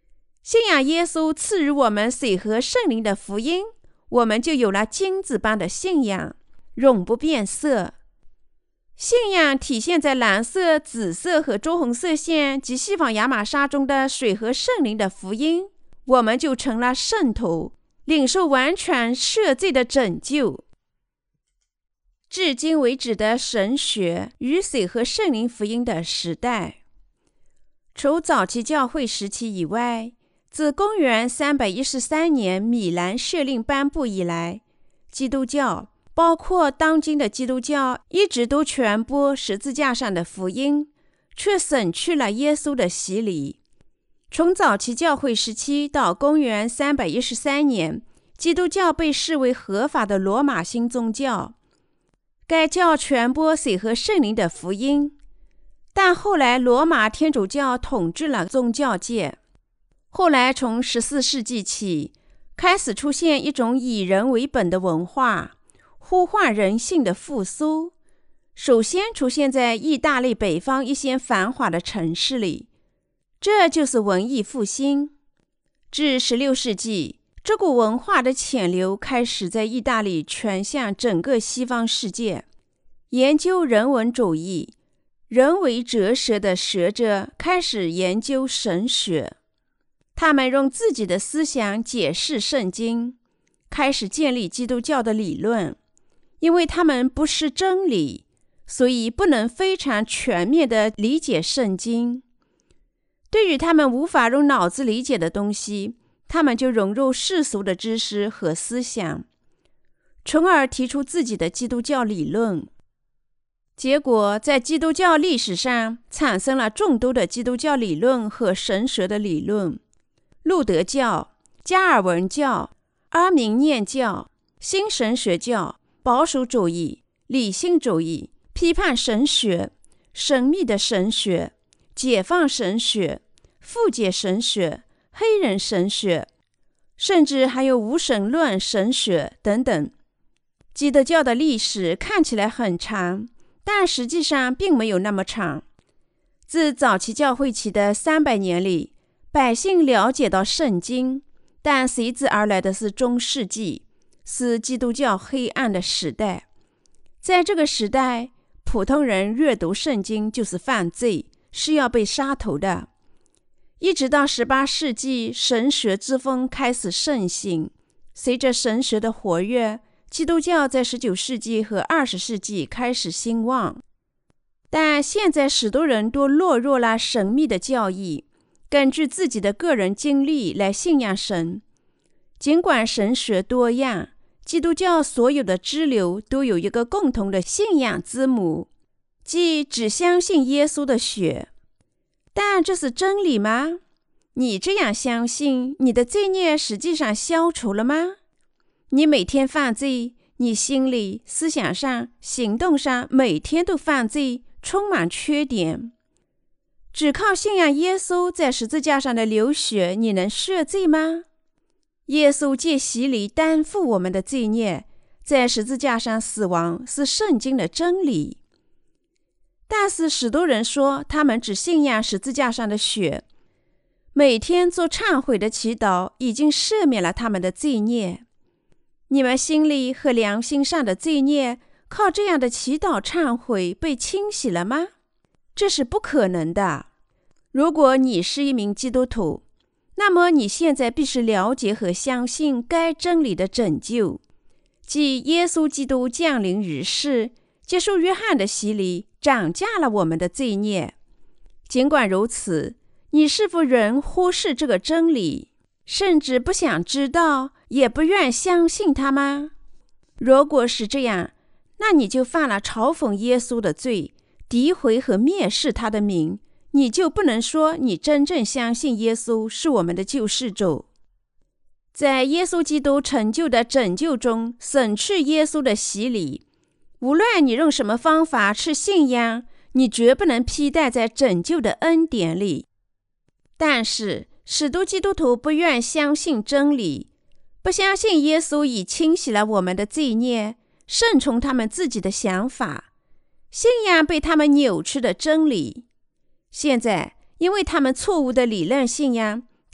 信仰耶稣赐予我们水和圣灵的福音，我们就有了金子般的信仰，永不变色。信仰体现在蓝色、紫色和朱红色线及西方亚玛莎中的水和圣灵的福音，我们就成了圣徒，领受完全赦罪的拯救。至今为止的神学与水和圣灵福音的时代，除早期教会时期以外，自公元三百一十三年米兰赦令颁布以来，基督教包括当今的基督教一直都传播十字架上的福音，却省去了耶稣的洗礼。从早期教会时期到公元三百一十三年，基督教被视为合法的罗马新宗教。该教传播水和圣灵的福音，但后来罗马天主教统治了宗教界。后来从十四世纪起，开始出现一种以人为本的文化，呼唤人性的复苏。首先出现在意大利北方一些繁华的城市里，这就是文艺复兴。至十六世纪，这股文化的潜流开始在意大利传向整个西方世界。研究人文主义、人为哲学的学者开始研究神学，他们用自己的思想解释圣经，开始建立基督教的理论。因为他们不是真理，所以不能非常全面地理解圣经。对于他们无法用脑子理解的东西，他们就融入世俗的知识和思想，从而提出自己的基督教理论。结果在基督教历史上产生了众多的基督教理论和神学的理论：路德教、加尔文教、阿明念教、新神学教、保守主义、理性主义、批判神学、神秘的神学、解放神学、复解神学、黑人神学，甚至还有无神论神学等等。基督教的历史看起来很长，但实际上并没有那么长。自早期教会起的三百年里，百姓了解到圣经，但随之而来的是中世纪，是基督教黑暗的时代。在这个时代，普通人阅读圣经就是犯罪，是要被杀头的。一直到十八世纪，神学之风开始盛行。随着神学的活跃，基督教在十九世纪和二十世纪开始兴旺。但现在许多人都落入了神秘的教义，根据自己的个人经历来信仰神。尽管神学多样，基督教所有的支流都有一个共同的信仰之母，即只相信耶稣的血。但这是真理吗？你这样相信，你的罪孽实际上消除了吗？你每天犯罪，你心里、思想上、行动上每天都犯罪，充满缺点。只靠信仰耶稣在十字架上的流血，你能赦罪吗？耶稣借洗礼担负我们的罪孽，在十字架上死亡，是圣经的真理。但是许多人说，他们只信仰十字架上的血，每天做忏悔的祈祷已经赦免了他们的罪孽。你们心里和良心上的罪孽靠这样的祈祷忏悔被清洗了吗？这是不可能的。如果你是一名基督徒，那么你现在必须了解和相信该真理的拯救，即耶稣基督降临于世，接受约翰的洗礼，涨价了我们的罪孽。尽管如此，你是否仍忽视这个真理，甚至不想知道，也不愿相信它吗？如果是这样，那你就犯了嘲讽耶稣的罪，诋毁和蔑视他的名，你就不能说你真正相信耶稣是我们的救世主。在耶稣基督成就的拯救中，省去耶稣的洗礼，无论你用什么方法去信仰，你绝不能披戴在拯救的恩典里。但是许多基督徒不愿相信真理，不相信耶稣已清洗了我们的罪孽，顺从他们自己的想法，信仰被他们扭曲的真理。现在因为他们错误的理论信仰，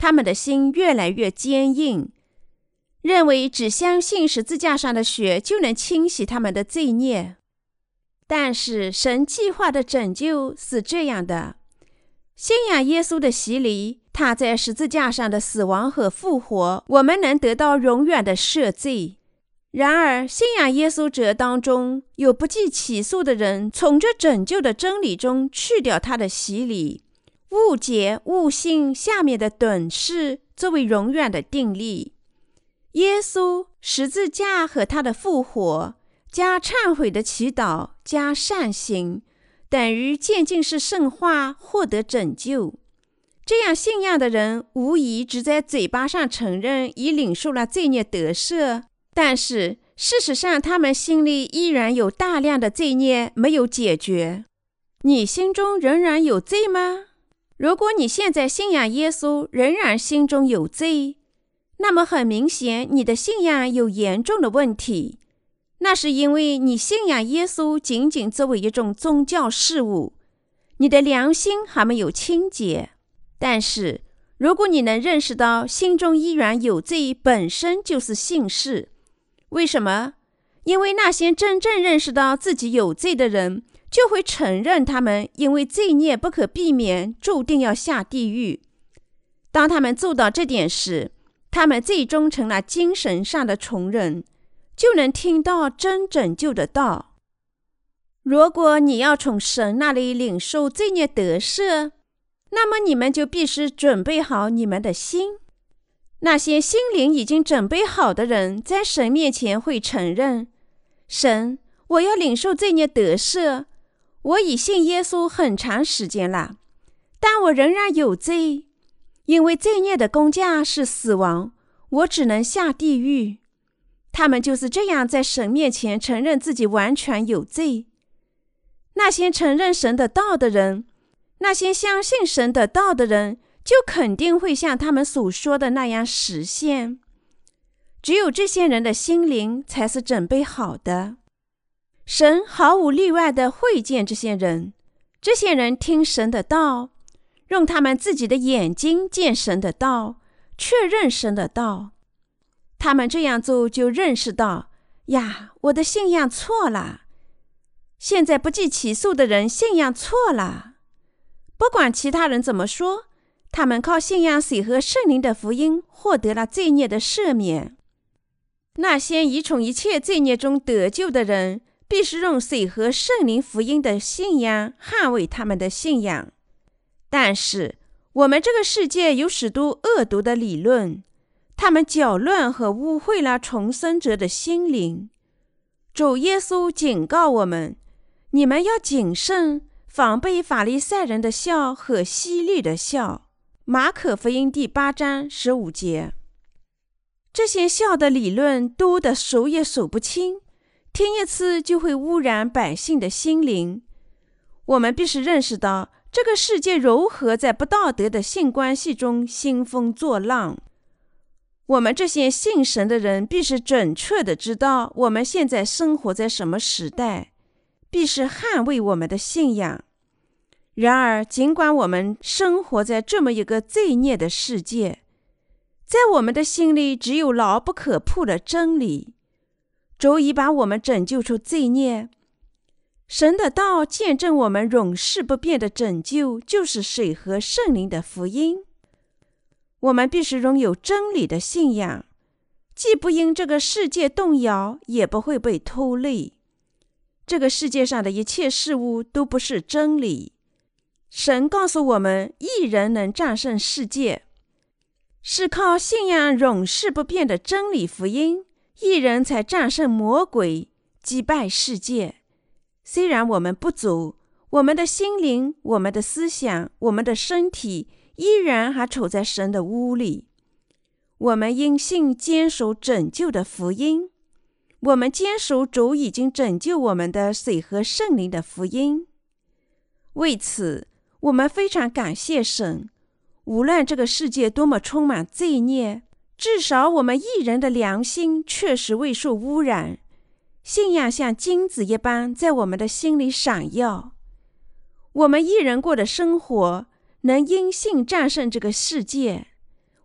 他们的心越来越坚硬，认为只相信十字架上的血就能清洗他们的罪孽。但是神计划的拯救是这样的，信仰耶稣的洗礼，他在十字架上的死亡和复活，我们能得到永远的赦罪。然而信仰耶稣者当中有不计其数的人从这拯救的真理中去掉他的洗礼，误解误信下面的等式作为永远的定力。耶稣、十字架和他的复活加忏悔的祈祷加善行，等于渐进式圣化，获得拯救。这样信仰的人无疑只在嘴巴上承认已领受了罪孽得赦，但是事实上他们心里依然有大量的罪孽没有解决。你心中仍然有罪吗？如果你现在信仰耶稣仍然心中有罪，那么很明显你的信仰有严重的问题。那是因为你信仰耶稣仅仅作为一种宗教事物，你的良心还没有清洁。但是如果你能认识到心中依然有罪本身就是信事。为什么？因为那些真正认识到自己有罪的人，就会承认他们因为罪孽不可避免，注定要下地狱。当他们做到这点时，他们最终成了精神上的穷人，就能听到真拯救的道。如果你要从神那里领受罪孽得赦，那么你们就必须准备好你们的心。那些心灵已经准备好的人，在神面前会承认，神，我要领受罪孽得赦，我已信耶稣很长时间了，但我仍然有罪，因为罪孽的工价是死亡，我只能下地狱。他们就是这样在神面前承认自己完全有罪。那些承认神的道的人，那些相信神的道的人，就肯定会像他们所说的那样实现。只有这些人的心灵才是准备好的。神毫无例外地会见这些人，这些人听神的道，用他们自己的眼睛见神的道，确认神的道。他们这样做就认识到，呀，我的信仰错了。现在不计其数的人信仰错了，不管其他人怎么说，他们靠信仰水和圣灵的福音获得了罪孽的赦免。那些已从一切罪孽中得救的人，必须用水和圣灵福音的信仰捍卫他们的信仰。但是我们这个世界有许多恶毒的理论，他们搅乱和污秽了重生者的心灵。主耶稣警告我们，你们要谨慎，防备法利赛人的笑和希律的笑。马可福音第八章十五节。这些笑的理论多得数也数不清，听一次就会污染百姓的心灵。我们必须认识到，这个世界如何在不道德的性关系中兴风作浪。我们这些信神的人必须准确地知道我们现在生活在什么时代，必须捍卫我们的信仰。然而，尽管我们生活在这么一个罪孽的世界，在我们的心里只有牢不可破的真理，足以把我们拯救出罪孽。神的道见证我们永世不变的拯救，就是水和圣灵的福音。我们必须拥有真理的信仰，既不因这个世界动摇，也不会被拖累。这个世界上的一切事物都不是真理。神告诉我们，义人能战胜世界，是靠信仰永世不变的真理福音，义人才战胜魔鬼，击败世界。虽然我们不足，我们的心灵、我们的思想、我们的身体依然还处在神的屋里。我们因信坚守拯救的福音，我们坚守主已经拯救我们的水和圣灵的福音。为此，我们非常感谢神，无论这个世界多么充满罪孽，至少我们义人的良心确实未受污染，信仰像金子一般在我们的心里闪耀。我们义人过的生活能因信战胜这个世界，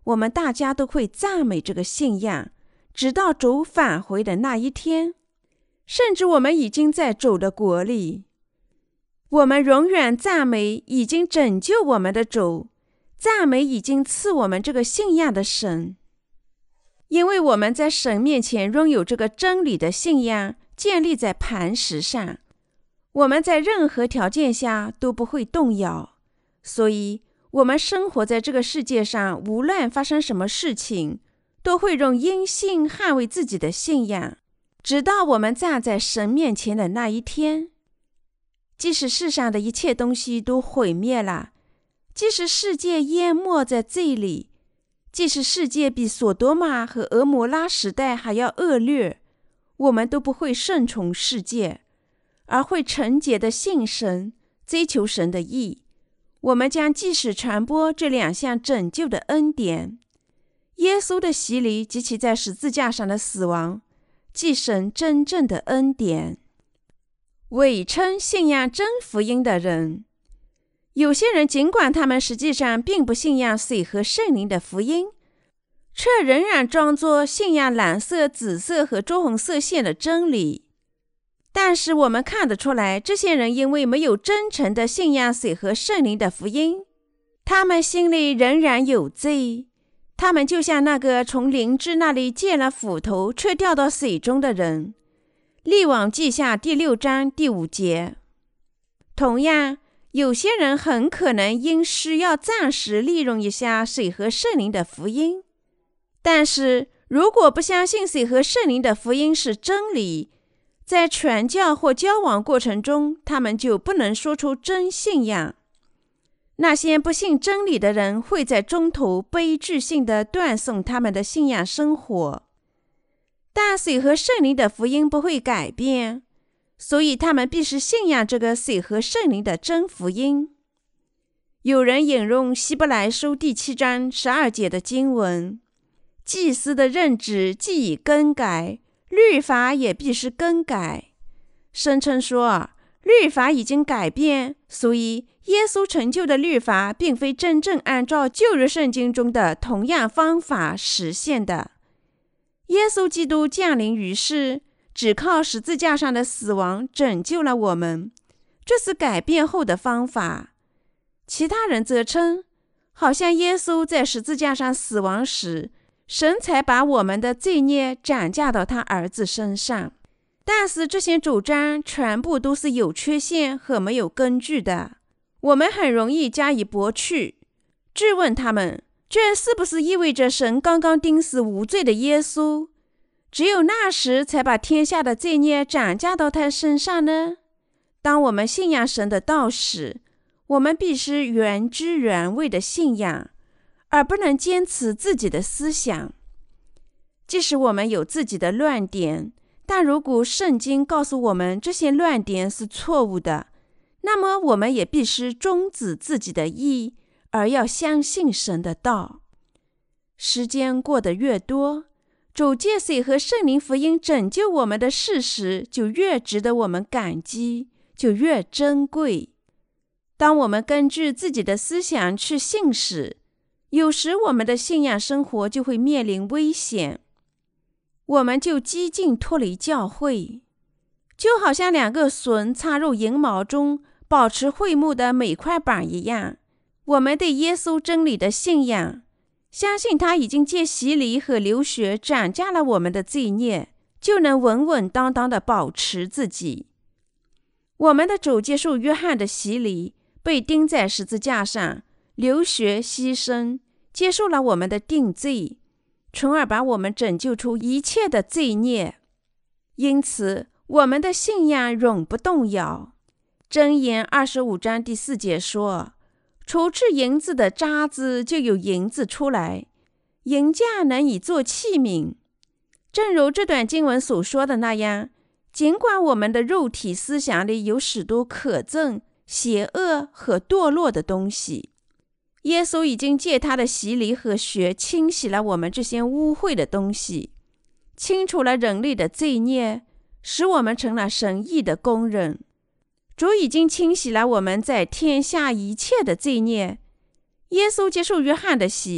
我们大家都会赞美这个信仰，直到主返回的那一天。甚至我们已经在主的国里，我们永远赞美已经拯救我们的主，赞美已经赐我们这个信仰的神。因为我们在神面前拥有这个真理的信仰，建立在磐石上，我们在任何条件下都不会动摇。所以我们生活在这个世界上，无论发生什么事情，都会用因信捍卫自己的信仰，直到我们站在神面前的那一天。即使世上的一切东西都毁灭了，即使世界淹没在罪里，即使世界比索多玛和俄摩拉时代还要恶劣，我们都不会顺从世界，而会纯洁的信神，追求神的义。我们将继续传播这两项拯救的恩典。耶稣的洗礼及其在十字架上的死亡，即神真正的恩典。伪称信仰真福音的人，有些人尽管他们实际上并不信仰水和圣灵的福音，却仍然装作信仰蓝色、紫色和朱红色线的真理。但是我们看得出来，这些人因为没有真诚的信仰水和圣灵的福音，他们心里仍然有罪。他们就像那个从灵芝那里借了斧头却掉到水中的人。列王记下第六章第五节。同样，有些人很可能因需要暂时利用一下水和圣灵的福音，但是如果不相信水和圣灵的福音是真理，在传教或交往过程中，他们就不能说出真信仰。那些不信真理的人会在中途悲剧性地断送他们的信仰生活。但水和圣灵的福音不会改变，所以他们必须信仰这个水和圣灵的真福音。有人引用希伯来书第七章十二节的经文：祭司的任职既已更改，律法也必须更改，声称说律法已经改变，所以耶稣成就的律法并非真正按照旧约圣经中的同样方法实现的。耶稣基督降临于世，只靠十字架上的死亡拯救了我们，这是改变后的方法。其他人则称，好像耶稣在十字架上死亡时，神才把我们的罪孽转嫁到他儿子身上。但是这些主张全部都是有缺陷和没有根据的，我们很容易加以驳斥，质问他们，这是不是意味着神刚刚钉死无罪的耶稣，只有那时才把天下的罪孽转嫁到他身上呢？当我们信仰神的道时，我们必须原汁原味的信仰，而不能坚持自己的思想。即使我们有自己的论点，但如果圣经告诉我们这些论点是错误的，那么我们也必须终止自己的义，而要相信神的道。时间过得越多，主借水和圣灵福音拯救我们的事实就越值得我们感激，就越珍贵。当我们根据自己的思想去信时，有时我们的信仰生活就会面临危险，我们就激进脱离教会，就好像两个笋插入银毛中保持会幕的每块板一样。我们对耶稣真理的信仰，相信他已经借洗礼和流血转嫁了我们的罪孽，就能稳稳当当地保持自己。我们的主接受约翰的洗礼，被钉在十字架上，流血牺牲，接受了我们的定罪，从而把我们拯救出一切的罪孽。因此我们的信仰永不动摇。箴言二十五章第四节说，除去银子的渣子，就有银子出来，银匠能以做器皿。正如这段经文所说的那样，尽管我们的肉体思想里有许多可憎、邪恶和堕落的东西，耶稣已经借他的洗礼和血清洗了我们这些污秽的东西，清除了人类的罪孽，使我们成了神义的工人。主已经清洗了我们在天下一切的罪孽。耶稣接受约翰的洗，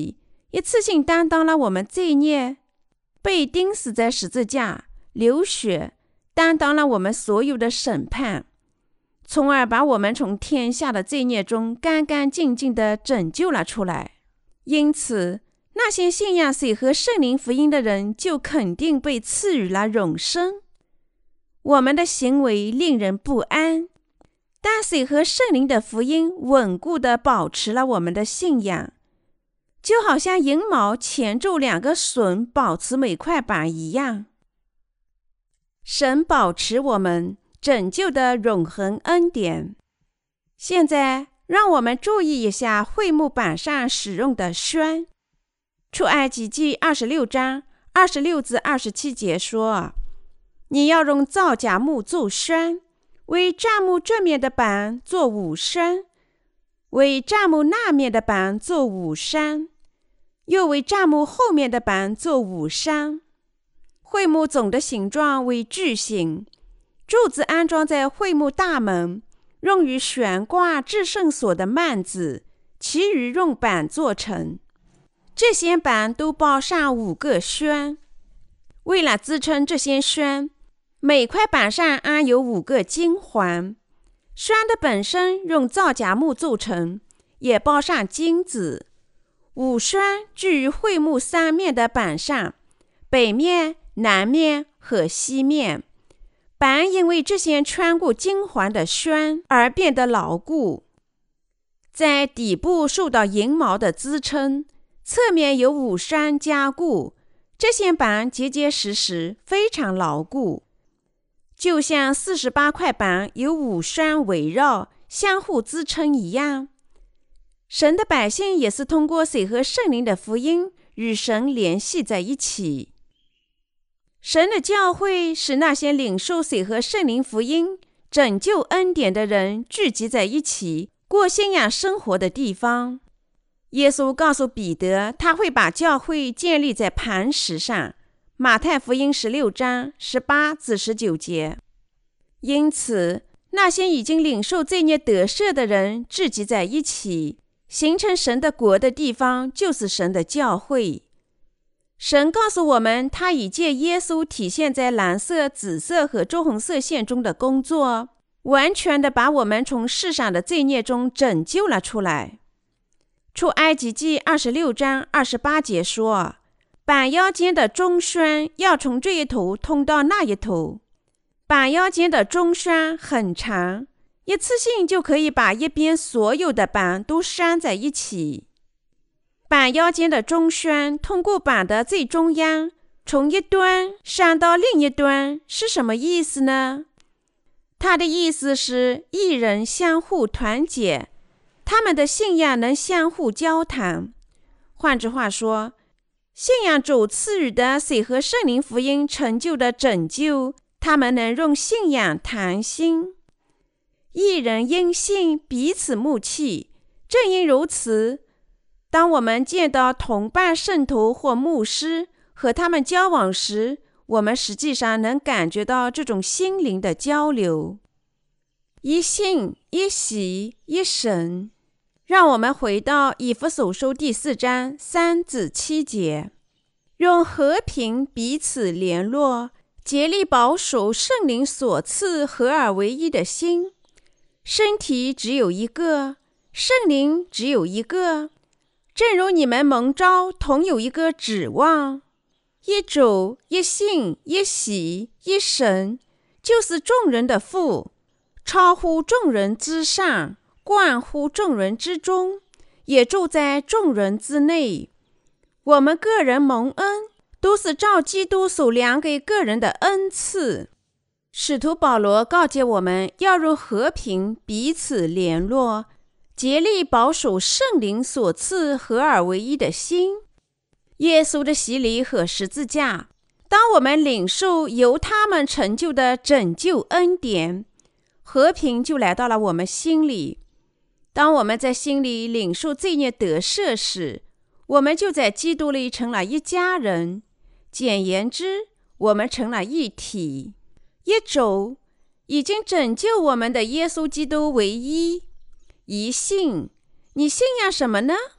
一次性担当了我们罪孽，被钉死在十字架，流血，担当了我们所有的审判，从而把我们从天下的罪孽中干干净净地拯救了出来。因此，那些信仰水和圣灵福音的人就肯定被赐予了永生。我们的行为令人不安，但水和圣灵的福音稳固地保持了我们的信仰，就好像银毛钳住两个笋保持每块板一样。神保持我们拯救的永恒恩典。现在让我们注意一下会幕板上使用的栓。出埃及记二十六章二十六至二十七节说，你要用皂荚木做栓，为帐幕这面的板做五栓，为帐幕那面的板做五栓，又为帐幕后面的板做五栓。会幕总的形状为矩形，柱子安装在会幕大门，用于悬挂至圣所的幔子，其余用板做成。这些板都包上五个栓。为了支撑这些栓，每块板上安有五个金环。栓的本身用皂荚木做成，也包上金子。五栓置于会幕三面的板上，北面、南面和西面。板因为这些穿过金环的栓而变得牢固，在底部受到银毛的支撑，侧面有五栓加固，这些板结结实实，非常牢固，就像四十八块板有五栓围绕，相互支撑一样。神的百姓也是通过水和圣灵的福音与神联系在一起。神的教会使那些领受水和圣灵福音、拯救恩典的人聚集在一起，过信仰生活的地方。耶稣告诉彼得，他会把教会建立在磐石上。马太福音十六章十八至十九节。因此，那些已经领受罪孽得赦的人聚集在一起，形成神的国的地方，就是神的教会。神告诉我们，他已借耶稣体现在蓝色、紫色和朱红色线中的工作，完全的把我们从世上的罪孽中拯救了出来。出埃及记二十六章二十八节说，板腰间的中栓要从这一头通到那一头。板腰间的中栓很长，一次性就可以把一边所有的板都拴在一起。板腰间的中栓通过板的最中央，从一端拴到另一端，是什么意思呢？它的意思是一人相互团结，他们的信仰能相互交谈。换句话说，信仰主赐予的水和圣灵福音成就的拯救，他们能用信仰谈心。一人因信彼此睦契。正因如此，当我们见到同伴圣徒或牧师和他们交往时，我们实际上能感觉到这种心灵的交流。一信一喜一神。让我们回到以弗所书第四章三至七节，用和平彼此联络，竭力保守圣灵所赐合而为一的心。身体只有一个，圣灵只有一个，正如你们蒙召同有一个指望。一主一信一喜一神，就是众人的父，超乎众人之上，贯乎众人之中，也住在众人之内。我们个人蒙恩，都是照基督所量给个人的恩赐。使徒保罗告诫我们要用和平彼此联络，竭力保守圣灵所赐合而为一的心。耶稣的洗礼和十字架，当我们领受由他们成就的拯救恩典，和平就来到了我们心里。当我们在心里领受罪孽得赦时，我们就在基督里成了一家人。简言之，我们成了一体。一主已经拯救我们的耶稣基督为一。一信，你信仰什么呢？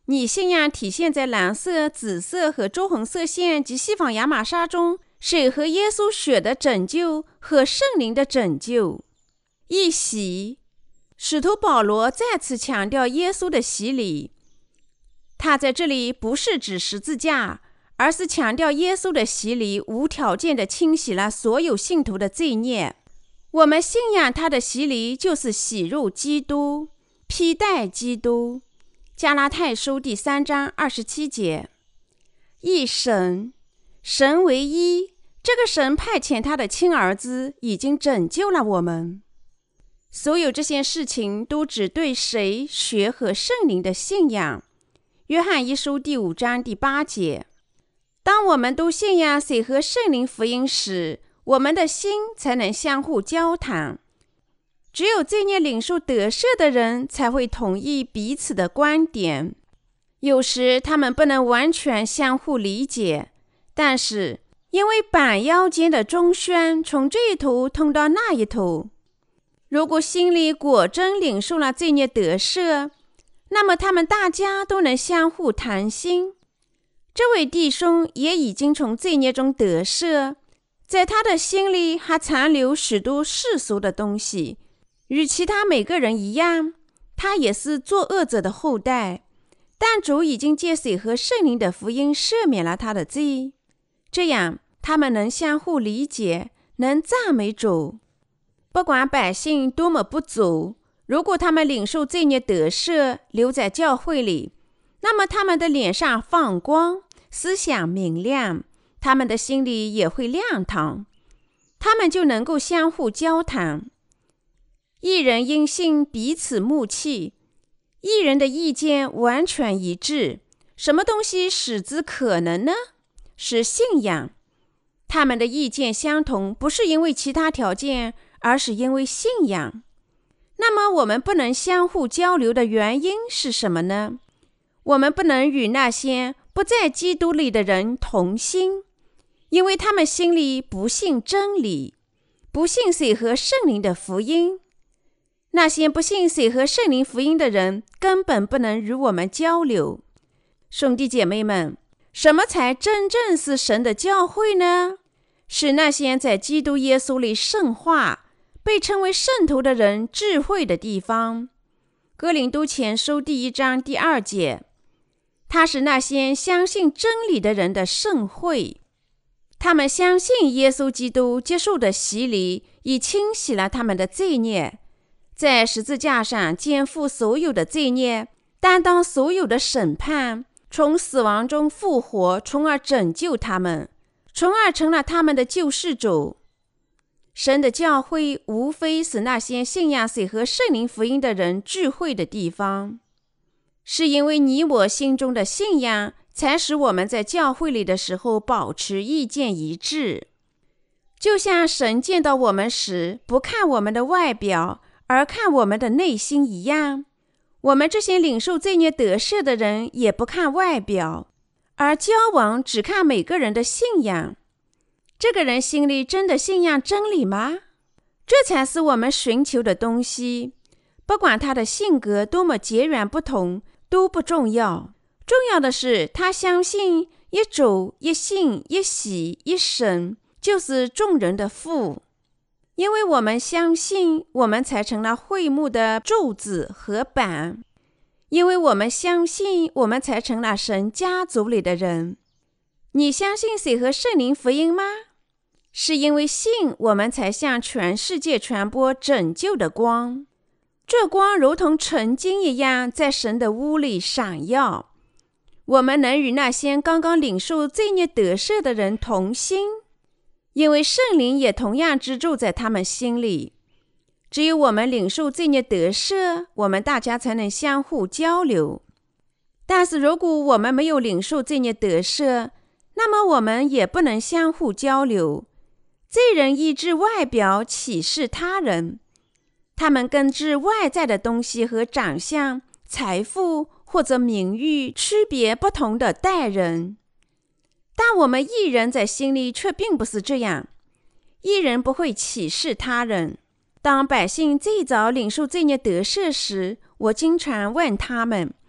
你信仰体现在蓝色、紫色和朱红色线及西方亚麻纱中水和耶稣血的拯救和圣灵的拯救。一洗，使徒保罗再次强调耶稣的洗礼，他在这里不是指十字架，而是强调耶稣的洗礼无条件地清洗了所有信徒的罪孽。我们信仰他的洗礼就是洗入基督，披戴基督。加拉太书第三章二十七节。一神，神为一，这个神派遣他的亲儿子，已经拯救了我们。所有这些事情都只对谁、血和圣灵的信仰。约翰一书第五章第八节。当我们都信仰水和圣灵福音时，我们的心才能相互交谈。只有罪孽领受得赦的人才会同意彼此的观点。有时他们不能完全相互理解，但是因为板腰间的中宣从这一头通到那一头，如果心里果真领受了罪孽得赦，那么他们大家都能相互谈心。这位弟兄也已经从罪孽中得赦，在他的心里还残留许多世俗的东西，与其他每个人一样，他也是作恶者的后代，但主已经借水和圣灵的福音赦免了他的罪，这样他们能相互理解，能赞美主。不管百姓多么不足，如果他们领受罪孽得赦，留在教会里，那么他们的脸上放光，思想明亮，他们的心里也会亮堂，他们就能够相互交谈。一人因信彼此牧气，一人的意见完全一致。什么东西使之可能呢？是信仰。他们的意见相同，不是因为其他条件，而是因为信仰。那么我们不能相互交流的原因是什么呢？我们不能与那些不在基督里的人同心，因为他们心里不信真理，不信水和圣灵的福音。那些不信水和圣灵福音的人根本不能与我们交流。兄弟姐妹们，什么才真正是神的教会呢？是那些在基督耶稣里圣化，被称为圣徒的人智慧的地方。哥林多前书第一章第二节，他是那些相信真理的人的圣会。他们相信耶稣基督接受的洗礼已清洗了他们的罪孽，在十字架上肩负所有的罪孽，担当所有的审判，从死亡中复活，从而拯救他们，从而成了他们的救世主。神的教会无非是那些信仰水和圣灵福音的人聚会的地方。是因为你我心中的信仰，才使我们在教会里的时候保持意见一致。就像神见到我们时，不看我们的外表，而看我们的内心一样，我们这些领受罪孽得赦的人也不看外表，而交往只看每个人的信仰。这个人心里真的信仰真理吗？这才是我们寻求的东西。不管他的性格多么截然不同，都不重要。重要的是他相信一主、一信、一洗、一神，就是众人的父。因为我们相信，我们才成了会幕的柱子和板。因为我们相信，我们才成了神家族里的人。你相信水和圣灵福音吗？是因为信，我们才向全世界传播拯救的光。这光如同纯金一样，在神的屋里闪耀。我们能与那些刚刚领受罪孽得赦的人同心，因为圣灵也同样居住在他们心里。只有我们领受罪孽得赦，我们大家才能相互交流。但是如果我们没有领受罪孽得赦，那么我们也不能相互交流。罪人依据外表启示他人，他们根据外在的东西和长相、财富或者名誉区别不同的待人。但我们义人在心里却并不是这样。义人不会启示他人。当百姓最早领受罪孽得赦时，我经常问他们：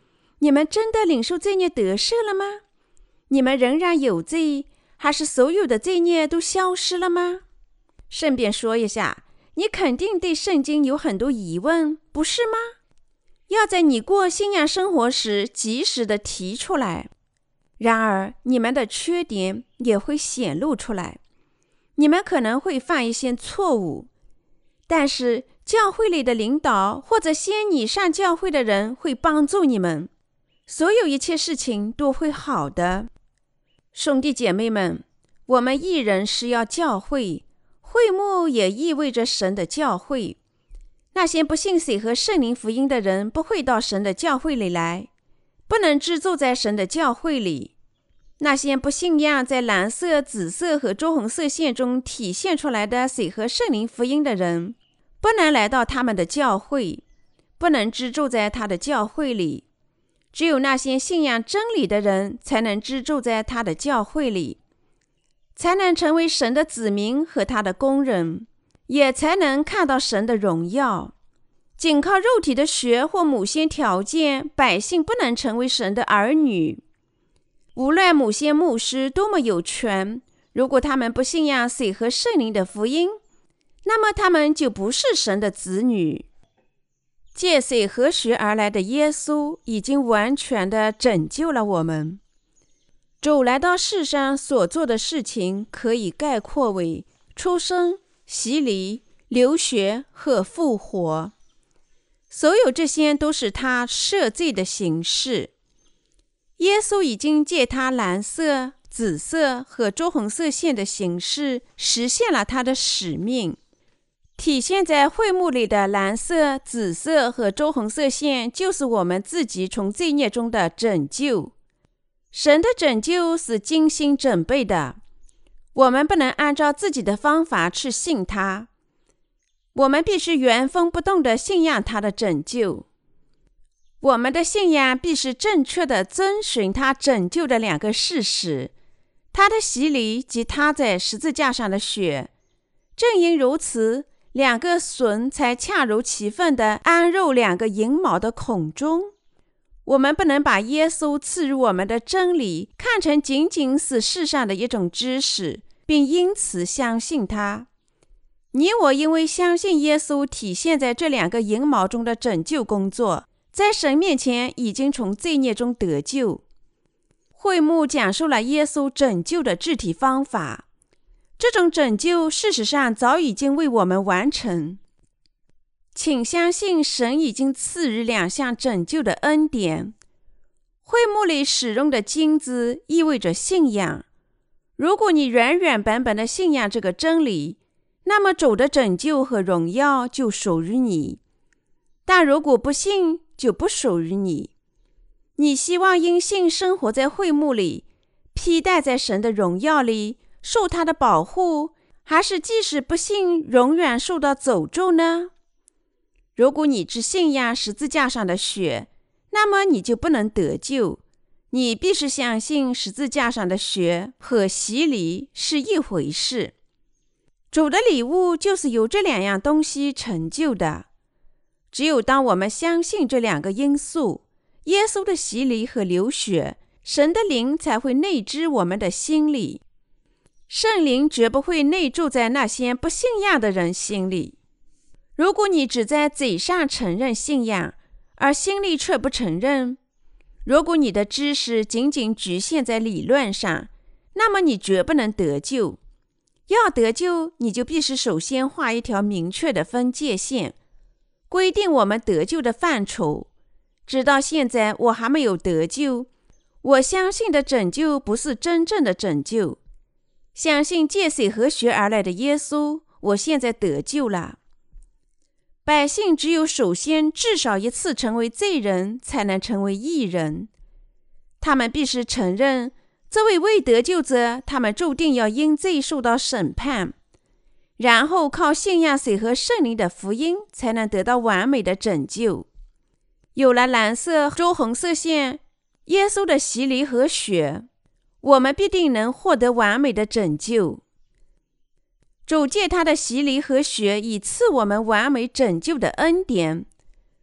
你们真的领受罪孽得赦了吗？你们仍然有罪，还是所有的罪孽都消失了吗？顺便说一下，你肯定对圣经有很多疑问，不是吗？要在你过信仰生活时及时的提出来。然而，你们的缺点也会显露出来，你们可能会犯一些错误，但是教会里的领导或者先你上教会的人会帮助你们，所有一切事情都会好的。兄弟姐妹们，我们一人是要教会，会幕也意味着神的教会。那些不信水和圣灵福音的人不会到神的教会里来，不能居住在神的教会里。那些不信仰在蓝色、紫色和朱红色线中体现出来的水和圣灵福音的人，不能来到他们的教会，不能居住在他的教会里。只有那些信仰真理的人才能居住在他的教会里，才能成为神的子民和他的工人，也才能看到神的荣耀。仅靠肉体的血或某些条件，百姓不能成为神的儿女。无论某些牧师多么有权，如果他们不信仰水和圣灵的福音，那么他们就不是神的子女。借水和血而来的耶稣已经完全地拯救了我们。主来到世上所做的事情可以概括为出生、洗礼、流血和复活。所有这些都是他赦罪的形式。耶稣已经借他蓝色、紫色和朱红色线的形式实现了他的使命。体现在会幕里的蓝色、紫色和朱红色线就是我们自己从罪孽中的拯救。神的拯救是精心准备的，我们不能按照自己的方法去信他，我们必须原封不动地信仰他的拯救。我们的信仰必须正确地遵循他拯救的两个事实，他的洗礼及他在十字架上的血。正因如此，两个笋才恰如其分地安入两个银毛的孔中。我们不能把耶稣赐予我们的真理看成仅仅是世上的一种知识，并因此相信他。你我因为相信耶稣体现在这两个银毛中的拯救工作，在神面前已经从罪孽中得救。会幕讲述了耶稣拯救的具体方法，这种拯救事实上早已经为我们完成。请相信神已经赐予两项拯救的恩典。会幕里使用的金子意味着信仰。如果你原原本本的信仰这个真理，那么主的拯救和荣耀就属于你。但如果不信，就不属于你。你希望因信生活在会幕里，披戴在神的荣耀里，受他的保护，还是即使不信，永远受到诅咒呢？如果你只信仰十字架上的血，那么你就不能得救。你必须相信十字架上的血和洗礼是一回事。主的礼物就是由这两样东西成就的。只有当我们相信这两个因素，耶稣的洗礼和流血，神的灵才会内居我们的心里。圣灵绝不会内住在那些不信仰的人心里。如果你只在嘴上承认信仰，而心里却不承认，如果你的知识仅仅局限在理论上，那么你绝不能得救。要得救，你就必须首先画一条明确的分界线，规定我们得救的范畴。直到现在，我还没有得救。我相信的拯救不是真正的拯救。相信借水和血而来的耶稣，我现在得救了。百姓只有首先至少一次成为罪人，才能成为义人。他们必须承认，这位未得救者，他们注定要因罪受到审判，然后靠信仰水和圣灵的福音，才能得到完美的拯救。有了蓝色、朱红色线，耶稣的洗礼和血，我们必定能获得完美的拯救。主借他的洗礼和血，以赐我们完美拯救的恩典。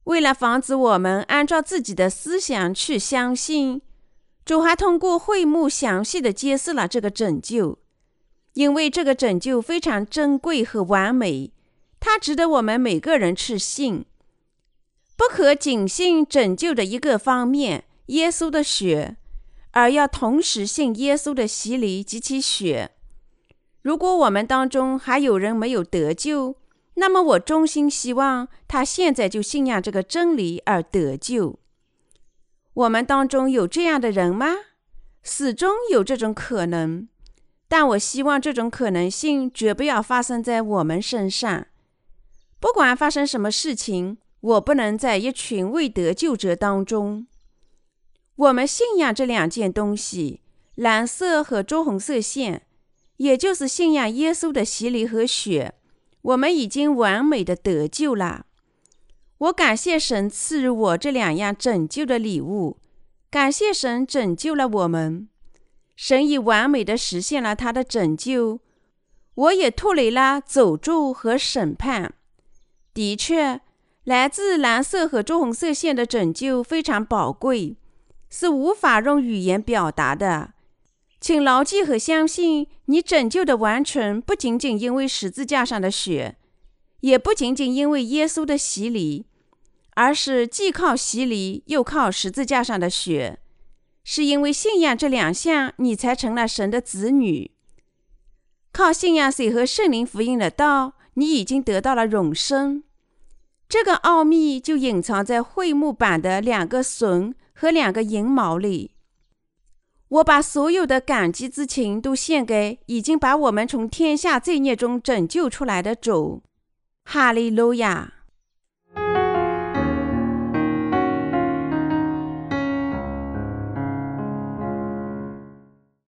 为了防止我们按照自己的思想去相信，主还通过会幕详细地揭示了这个拯救。因为这个拯救非常珍贵和完美，它值得我们每个人去信。不可仅信拯救的一个方面，耶稣的血，而要同时信耶稣的洗礼及其血。如果我们当中还有人没有得救，那么我衷心希望他现在就信仰这个真理而得救。我们当中有这样的人吗？始终有这种可能，但我希望这种可能性绝不要发生在我们身上。不管发生什么事情，我不能在一群未得救者当中。我们信仰这两件东西，蓝色和朱红色线，也就是信仰耶稣的洗礼和血，我们已经完美的得救了。我感谢神赐予我这两样拯救的礼物，感谢神拯救了我们。神已完美的实现了他的拯救，我也脱离了诅咒和审判。的确，来自蓝色和朱红色线的拯救非常宝贵，是无法用语言表达的。请牢记和相信，你拯救的完全不仅仅因为十字架上的血，也不仅仅因为耶稣的洗礼，而是既靠洗礼又靠十字架上的血。是因为信仰这两项，你才成了神的子女。靠信仰水和圣灵福音的道，你已经得到了永生。这个奥秘就隐藏在会幕板的两个笋和两个银毛里。我把所有的感激之情都献给已经把我们从天下罪孽中拯救出来的主。哈利路亚。